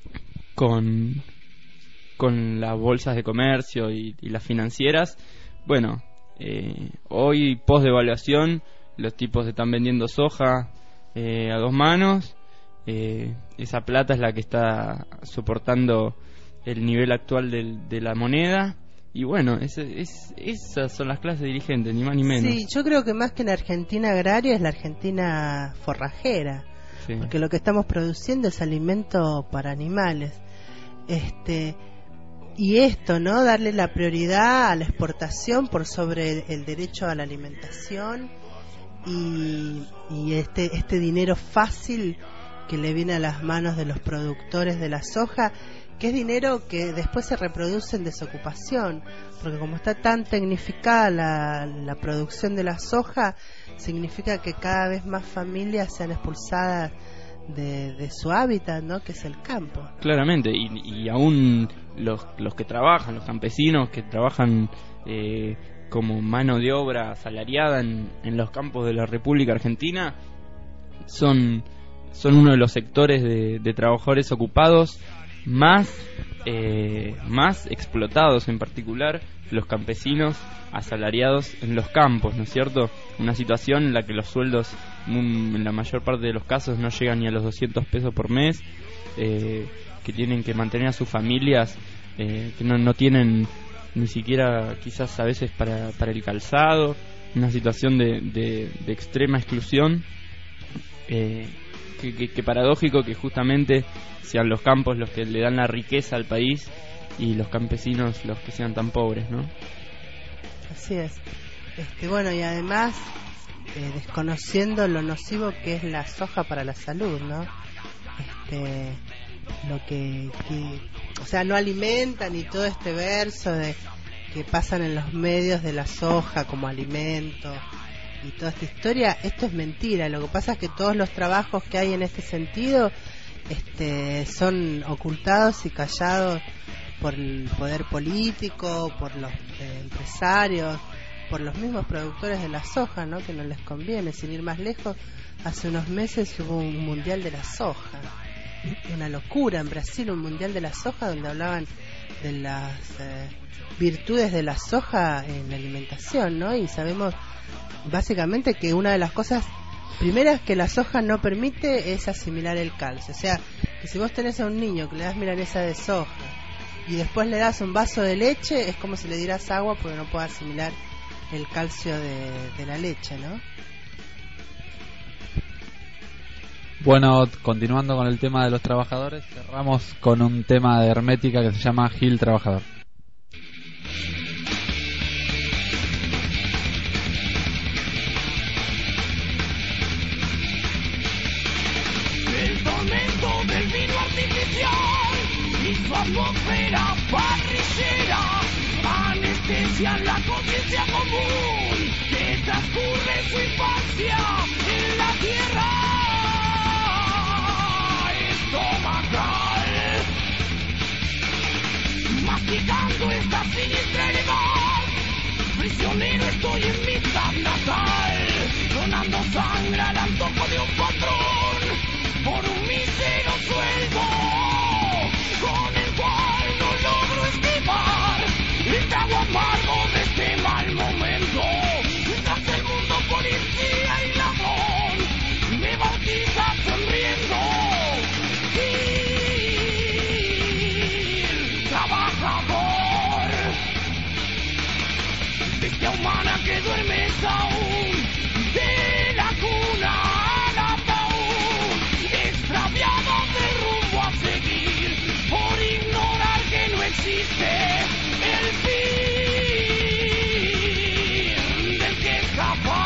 las bolsas de comercio y las financieras. Bueno, hoy, post devaluación, los tipos están vendiendo soja a dos manos. Esa plata es la que está soportando el nivel actual de la moneda. Y bueno, esas son las clases dirigentes, ni más ni menos. Sí, yo creo que más que la Argentina agraria es la Argentina forrajera, sí. Porque lo que estamos produciendo es alimento para animales. Y esto, ¿no? Darle la prioridad a la exportación por sobre el derecho a la alimentación, y este dinero fácil que le viene a las manos de los productores de la soja, que es dinero que después se reproduce en desocupación, porque como está tan tecnificada la producción de la soja, significa que cada vez más familias sean expulsadas de su hábitat, ¿no? Que es el campo. Claramente, y aún los que trabajan, los campesinos que trabajan como mano de obra asalariada en los campos de la República Argentina, son uno de los sectores de trabajadores ocupados más explotados, en particular los campesinos asalariados en los campos, ¿no es cierto? Una situación en la que los sueldos en la mayor parte de los casos no llegan ni a los 200 pesos por mes, que tienen que mantener a sus familias, que no tienen ni siquiera quizás a veces para el calzado, una situación de extrema exclusión, que que paradójico que justamente sean los campos los que le dan la riqueza al país y los campesinos los que sean tan pobres, ¿no? Así es. Bueno, y además desconociendo lo nocivo que es la soja para la salud, ¿no? Lo que o sea, no alimentan, y todo este verso de que pasan en los medios de la soja como alimento y toda esta historia, esto es mentira. Lo que pasa es que todos los trabajos que hay en este sentido son ocultados y callados por el poder político, por los empresarios, por los mismos productores de la soja, ¿no? Que no les conviene. Sin ir más lejos, hace unos meses hubo un mundial de la soja, una locura en Brasil, un mundial de la soja donde hablaban de las virtudes de la soja en la alimentación, ¿no? Y sabemos básicamente que una de las cosas primeras que la soja no permite es asimilar el calcio. O sea, que si vos tenés a un niño que le das milanesa de soja y después le das un vaso de leche, es como si le dieras agua porque no puede asimilar el calcio de la leche, ¿no? Bueno, continuando con el tema de los trabajadores, cerramos con un tema de Hermética que se llama Gil Trabajador. El tormento del vino artificial y su atmósfera parrillera anestesian la conciencia común que transcurre su infancia en la tierra estomacal, masticando esta siniestra heredad. Prisionero estoy en mi mitad natal, donando sangre al antojo de un patrón por un mísero sueldo, con el cual no logro esquivar el trago amargo de este mal momento. Mientras el mundo policía y ladrón me bautiza sonriendo. Gil Trabajador, bestia humana que duermes aún, de la cuna al ataúd, extraviado de rumbo a seguir por ignorar que no existe el fin del que escapar.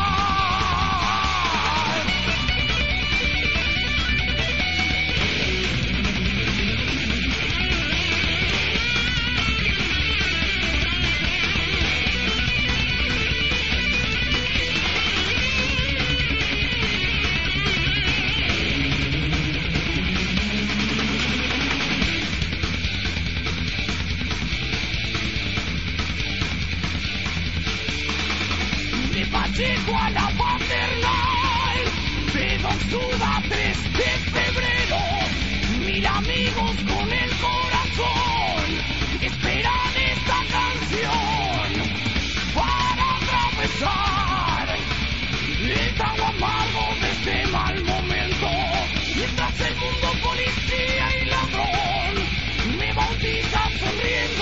Pacheco a la paternal, de Don Suda 3 de febrero, 1000 amigos con el corazón esperan esta canción para atravesar el trago amargo de este mal momento. Mientras el mundo policía y ladrón me bautiza sonriendo.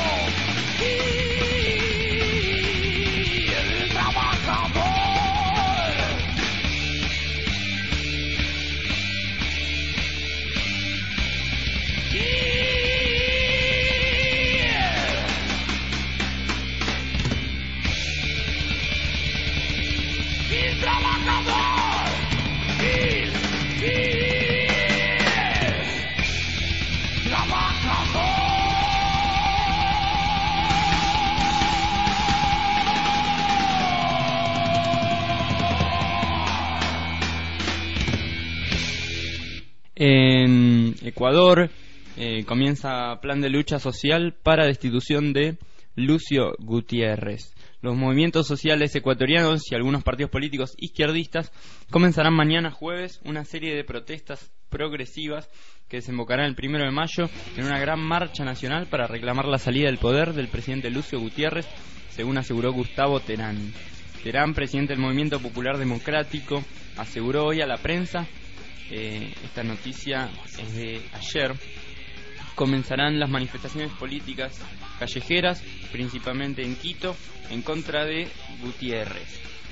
En Ecuador comienza plan de lucha social para destitución de Lucio Gutiérrez. Los movimientos sociales ecuatorianos y algunos partidos políticos izquierdistas comenzarán mañana jueves una serie de protestas progresivas que desembocarán el 1 de mayo en una gran marcha nacional para reclamar la salida del poder del presidente Lucio Gutiérrez, según aseguró Gustavo Terán. Terán, presidente del Movimiento Popular Democrático, aseguró hoy a la prensa, esta noticia es de ayer, comenzarán las manifestaciones políticas callejeras, principalmente en Quito, en contra de Gutiérrez.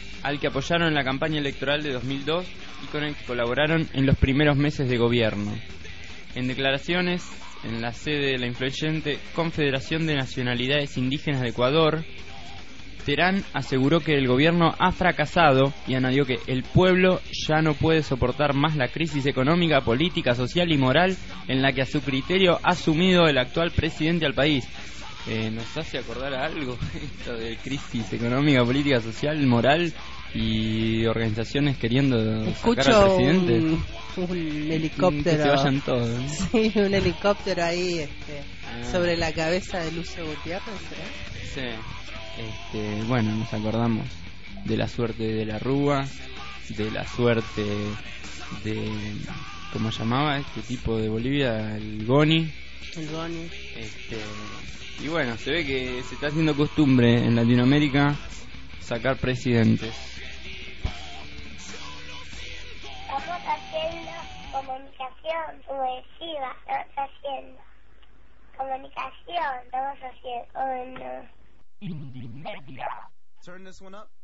al que apoyaron en la campaña electoral de 2002 y con el que colaboraron en los primeros meses de gobierno. En declaraciones en la sede de la influyente Confederación de Nacionalidades Indígenas de Ecuador, Terán aseguró que el gobierno ha fracasado y añadió que el pueblo ya no puede soportar más la crisis económica, política, social y moral en la que a su criterio ha sumido el actual presidente al país. ¿Nos hace acordar a algo esto de crisis económica, política, social, moral y organizaciones queriendo sacar al presidente? Un helicóptero. Que se vayan todos, ¿no? Sí, un helicóptero ahí sobre la cabeza de Lucio Gutiérrez, Sí. Bueno, nos acordamos de la suerte de la Rúa, de la suerte de, ¿cómo se llamaba este tipo de Bolivia? El Goni. El Goni. Y bueno, se ve que se está haciendo costumbre en Latinoamérica sacar presidentes. Estamos haciendo comunicación subversiva, estamos haciendo comunicación, estamos haciendo... Turn this one up.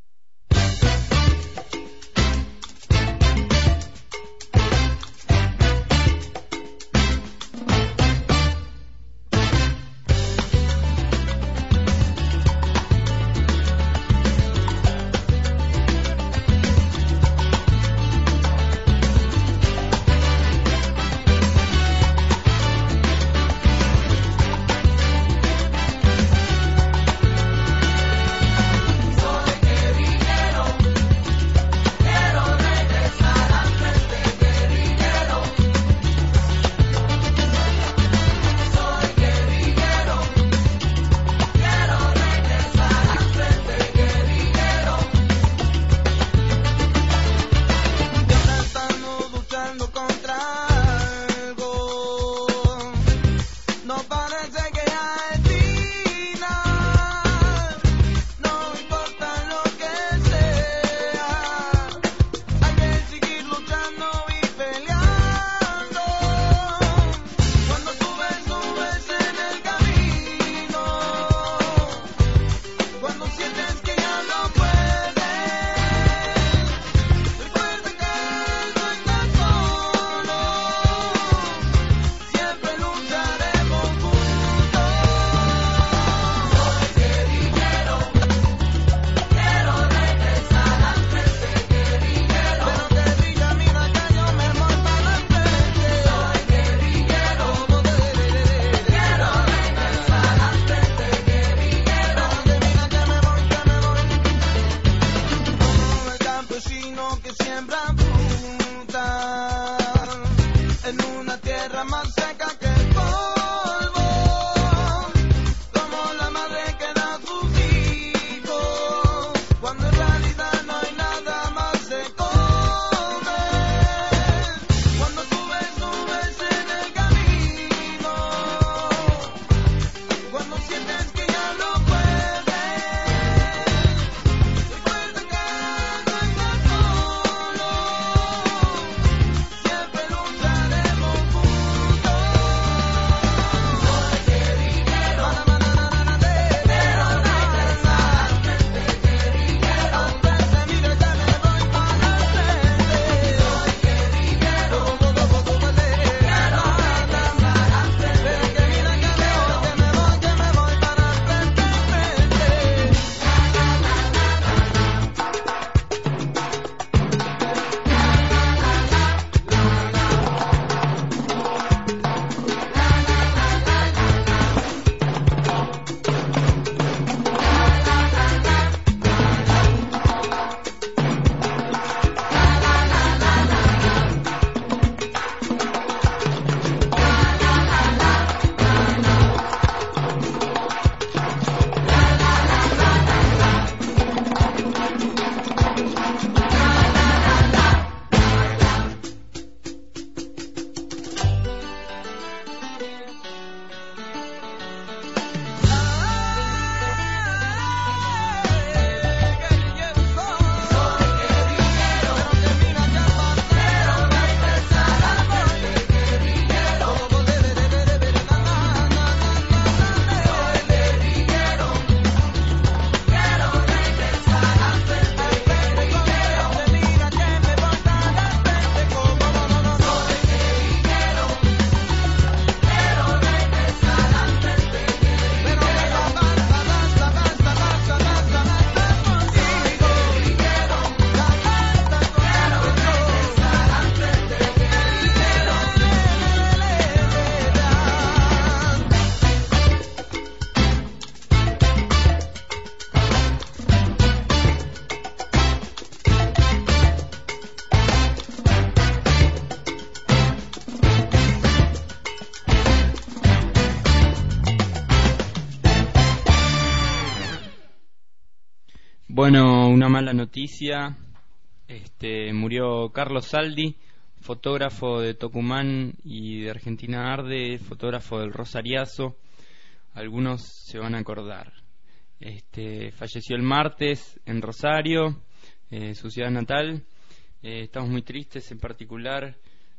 Bueno, una mala noticia. Murió Carlos Saldi, fotógrafo de Tucumán y de Argentina Arde, fotógrafo del Rosariazo. Algunos se van a acordar. Falleció el martes en Rosario, su ciudad natal. Estamos muy tristes, en particular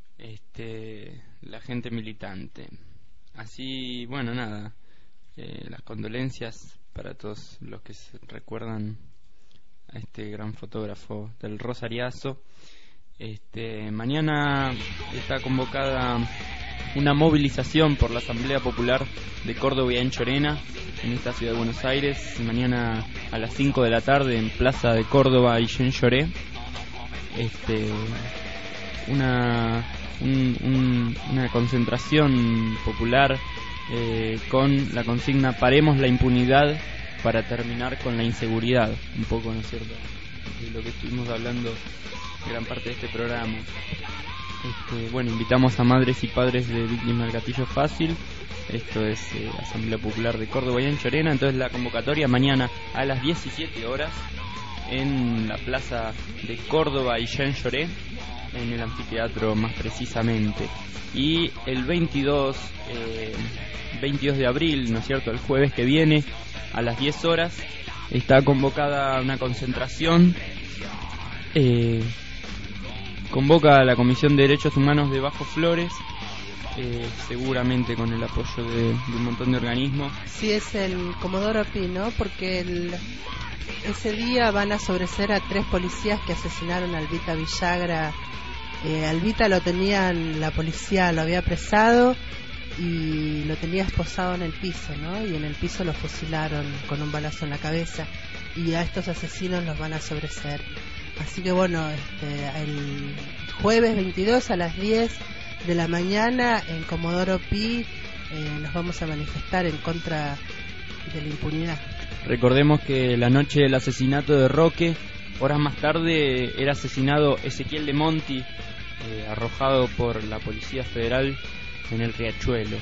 la gente militante. Así, bueno, nada, las condolencias para todos los que se recuerdan a este gran fotógrafo del Rosariazo. Mañana está convocada una movilización por la Asamblea Popular de Córdoba y Anchorena en esta ciudad de Buenos Aires. Mañana a las 5 de la tarde en Plaza de Córdoba y Lloré. Una concentración popular con la consigna "Paremos la impunidad para terminar con la inseguridad", un poco, ¿no es cierto?, de lo que estuvimos hablando gran parte de este programa. Bueno, invitamos a madres y padres de víctimas del gatillo fácil. Esto es Asamblea Popular de Córdoba y Anchorena. Entonces la convocatoria mañana a las 17 horas en la plaza de Córdoba y Lloré, en el anfiteatro más precisamente. Y el 22 de abril, ¿no es cierto?, el jueves que viene, a las 10 horas, está convocada una concentración. Convoca a la Comisión de Derechos Humanos de Bajo Flores, seguramente con el apoyo de un montón de organismos. Sí, es el Comodoro Pi, ¿no? Porque ese día van a sobreseer a 3 policías que asesinaron a Albita Villagra. Albita la policía lo había apresado y lo tenía esposado en el piso, ¿no? Y en el piso lo fusilaron con un balazo en la cabeza, y a estos asesinos los van a sobreseer. Así que bueno, el jueves 22 a las 10 de la mañana en Comodoro Pi nos vamos a manifestar en contra de la impunidad. Recordemos que la noche del asesinato de Roque, horas más tarde, era asesinado Ezequiel de Monti, arrojado por la Policía Federal en el Riachuelo.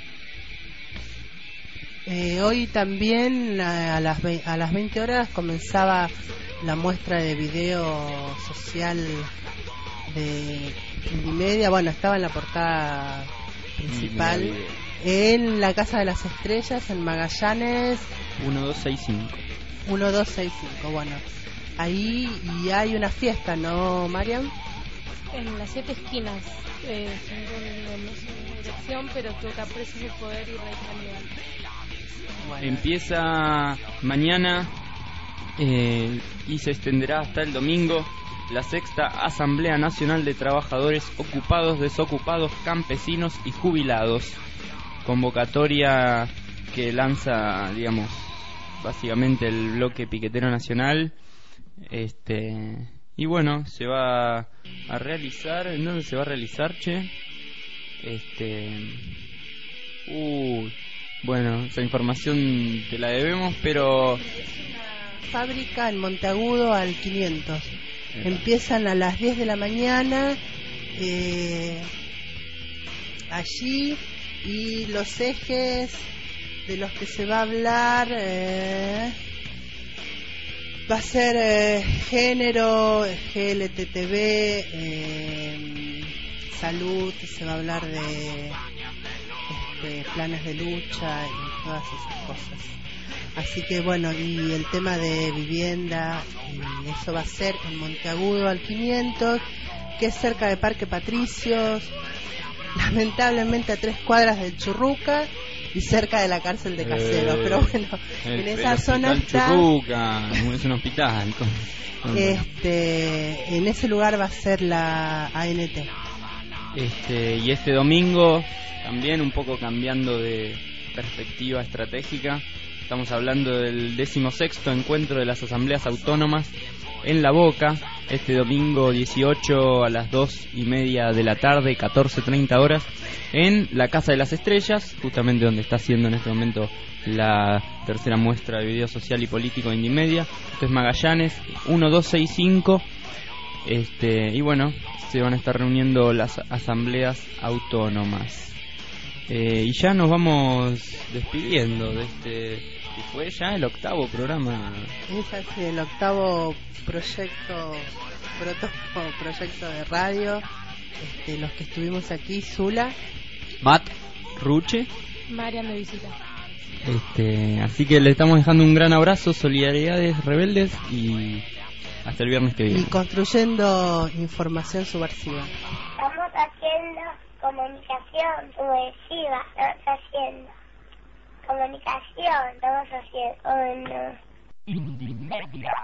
Hoy también a las 20 horas comenzaba la muestra de video social de Indimedia. Bueno, estaba en la portada principal en la Casa de las Estrellas, en Magallanes 1265. Bueno, ahí y hay una fiesta, ¿no, Mariam? En las 7 esquinas, no sé la dirección, pero toca Presos del Poder y Rey Caníbal. Bueno. Empieza mañana y se extenderá hasta el domingo la 6ª Asamblea Nacional de Trabajadores Ocupados, Desocupados, Campesinos y Jubilados. Convocatoria que lanza, digamos, básicamente el bloque piquetero nacional. Y bueno, se va a realizar. ¿En dónde se va a realizar, che? Bueno, esa información te la debemos, pero... Fábrica en Monteagudo al 500. Empiezan a las 10 de la mañana allí, y los ejes de los que se va a hablar va a ser género, GLTTB, salud. Se va a hablar de planes de lucha y todas esas cosas. Así que bueno, y el tema de vivienda, y eso va a ser en Monteagudo al 500, que es cerca de Parque Patricios, lamentablemente a 3 cuadras del Churruca y cerca de la cárcel de Caseros. Pero bueno, en esa zona está Churruca, es un hospital. En ese lugar va a ser la ANT. Y este domingo, también un poco cambiando de perspectiva estratégica, estamos hablando del 16º encuentro de las asambleas autónomas en La Boca, este domingo 18 a las 2:30 de la tarde, 14:30 horas, en la Casa de las Estrellas, justamente donde está haciendo en este momento la 3ª muestra de video social y político de Indimedia. Esto es Magallanes 1265. Y bueno, se van a estar reuniendo las asambleas autónomas. Y ya nos vamos despidiendo de este Y fue ya el 8º programa. Es así, el 8º proyecto de radio. Los que estuvimos aquí, Zula, Matt, Ruche, Marian de visita. Así que le estamos dejando un gran abrazo, solidaridades rebeldes y hasta el viernes que viene. Y construyendo información subversiva. Estamos haciendo comunicación subversiva, estamos haciendo comunicación, estamos haciendo Indimedia.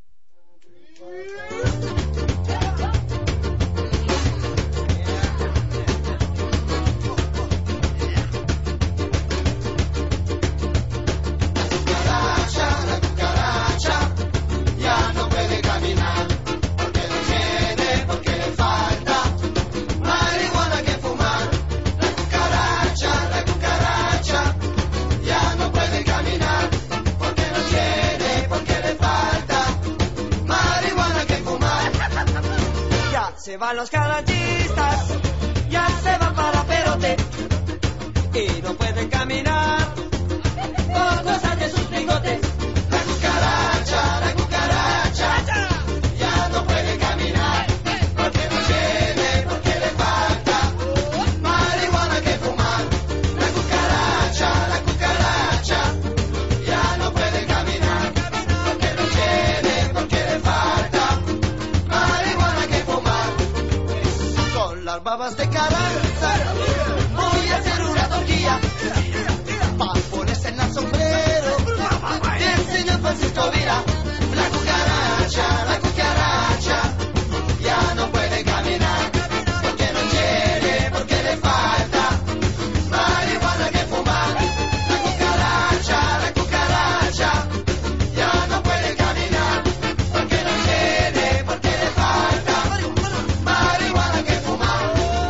La cucaracha ya no puede caminar porque no tiene, porque le falta marihuana que fumar. La cucaracha ya no puede caminar porque no tiene, porque le falta marihuana que fumar. Ya se van los carachistas, ya se van para Perote y no pueden caminar por cosas de sus bigotes. La cucaracha ya no puede caminar porque no tiene, porque le falta marihuana que fumar. La cucaracha ya no puede caminar porque no tiene, porque le falta marihuana que fumar. Con las babas de caranza voy a hacer una tortilla para ponerse en el sombrero del señor Francisco Vila. La cucaracha ya no puede caminar porque no quiere, porque le falta marihuana que fumar. La cucaracha ya no puede caminar porque no quiere, porque le falta marihuana que fumar.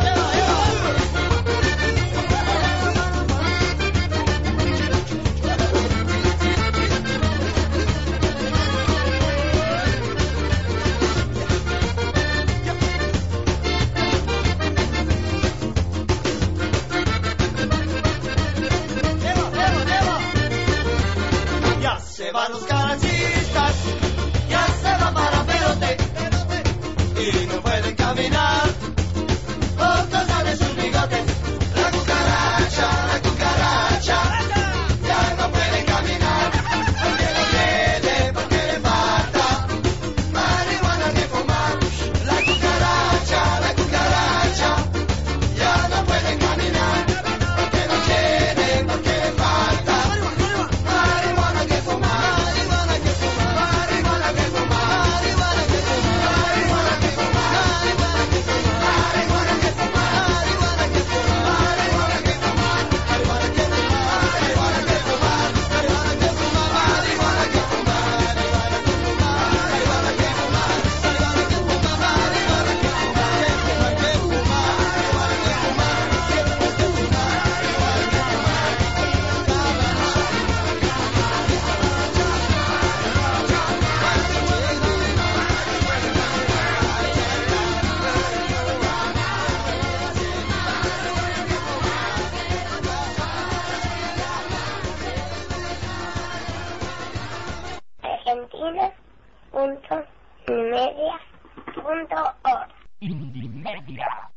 Ya se van los carachistas, ya se van para Perote y no pueden caminar por causa de sus bigotes. La cucaracha ya no puede caminar porque no tiene, porque le falta marihuana que fumar. La cucaracha ya no puede caminar porque no tiene, porque le falta marihuana que fumar. Marihuana que fumar, marihuana que fumar, marihuana que fumar, marihuana que fumar, marihuana que fumar, marihuana que fumar, marihuana que fumar, marihuana que fumar, marihuana que fumar, marihuana que fumar, marihuana que fumar, marihuana que fumar, marihuana que fumar, marihuana que fumar, marihuana que fumar, marihuana que Argentina.unimedia.org. Indimedia.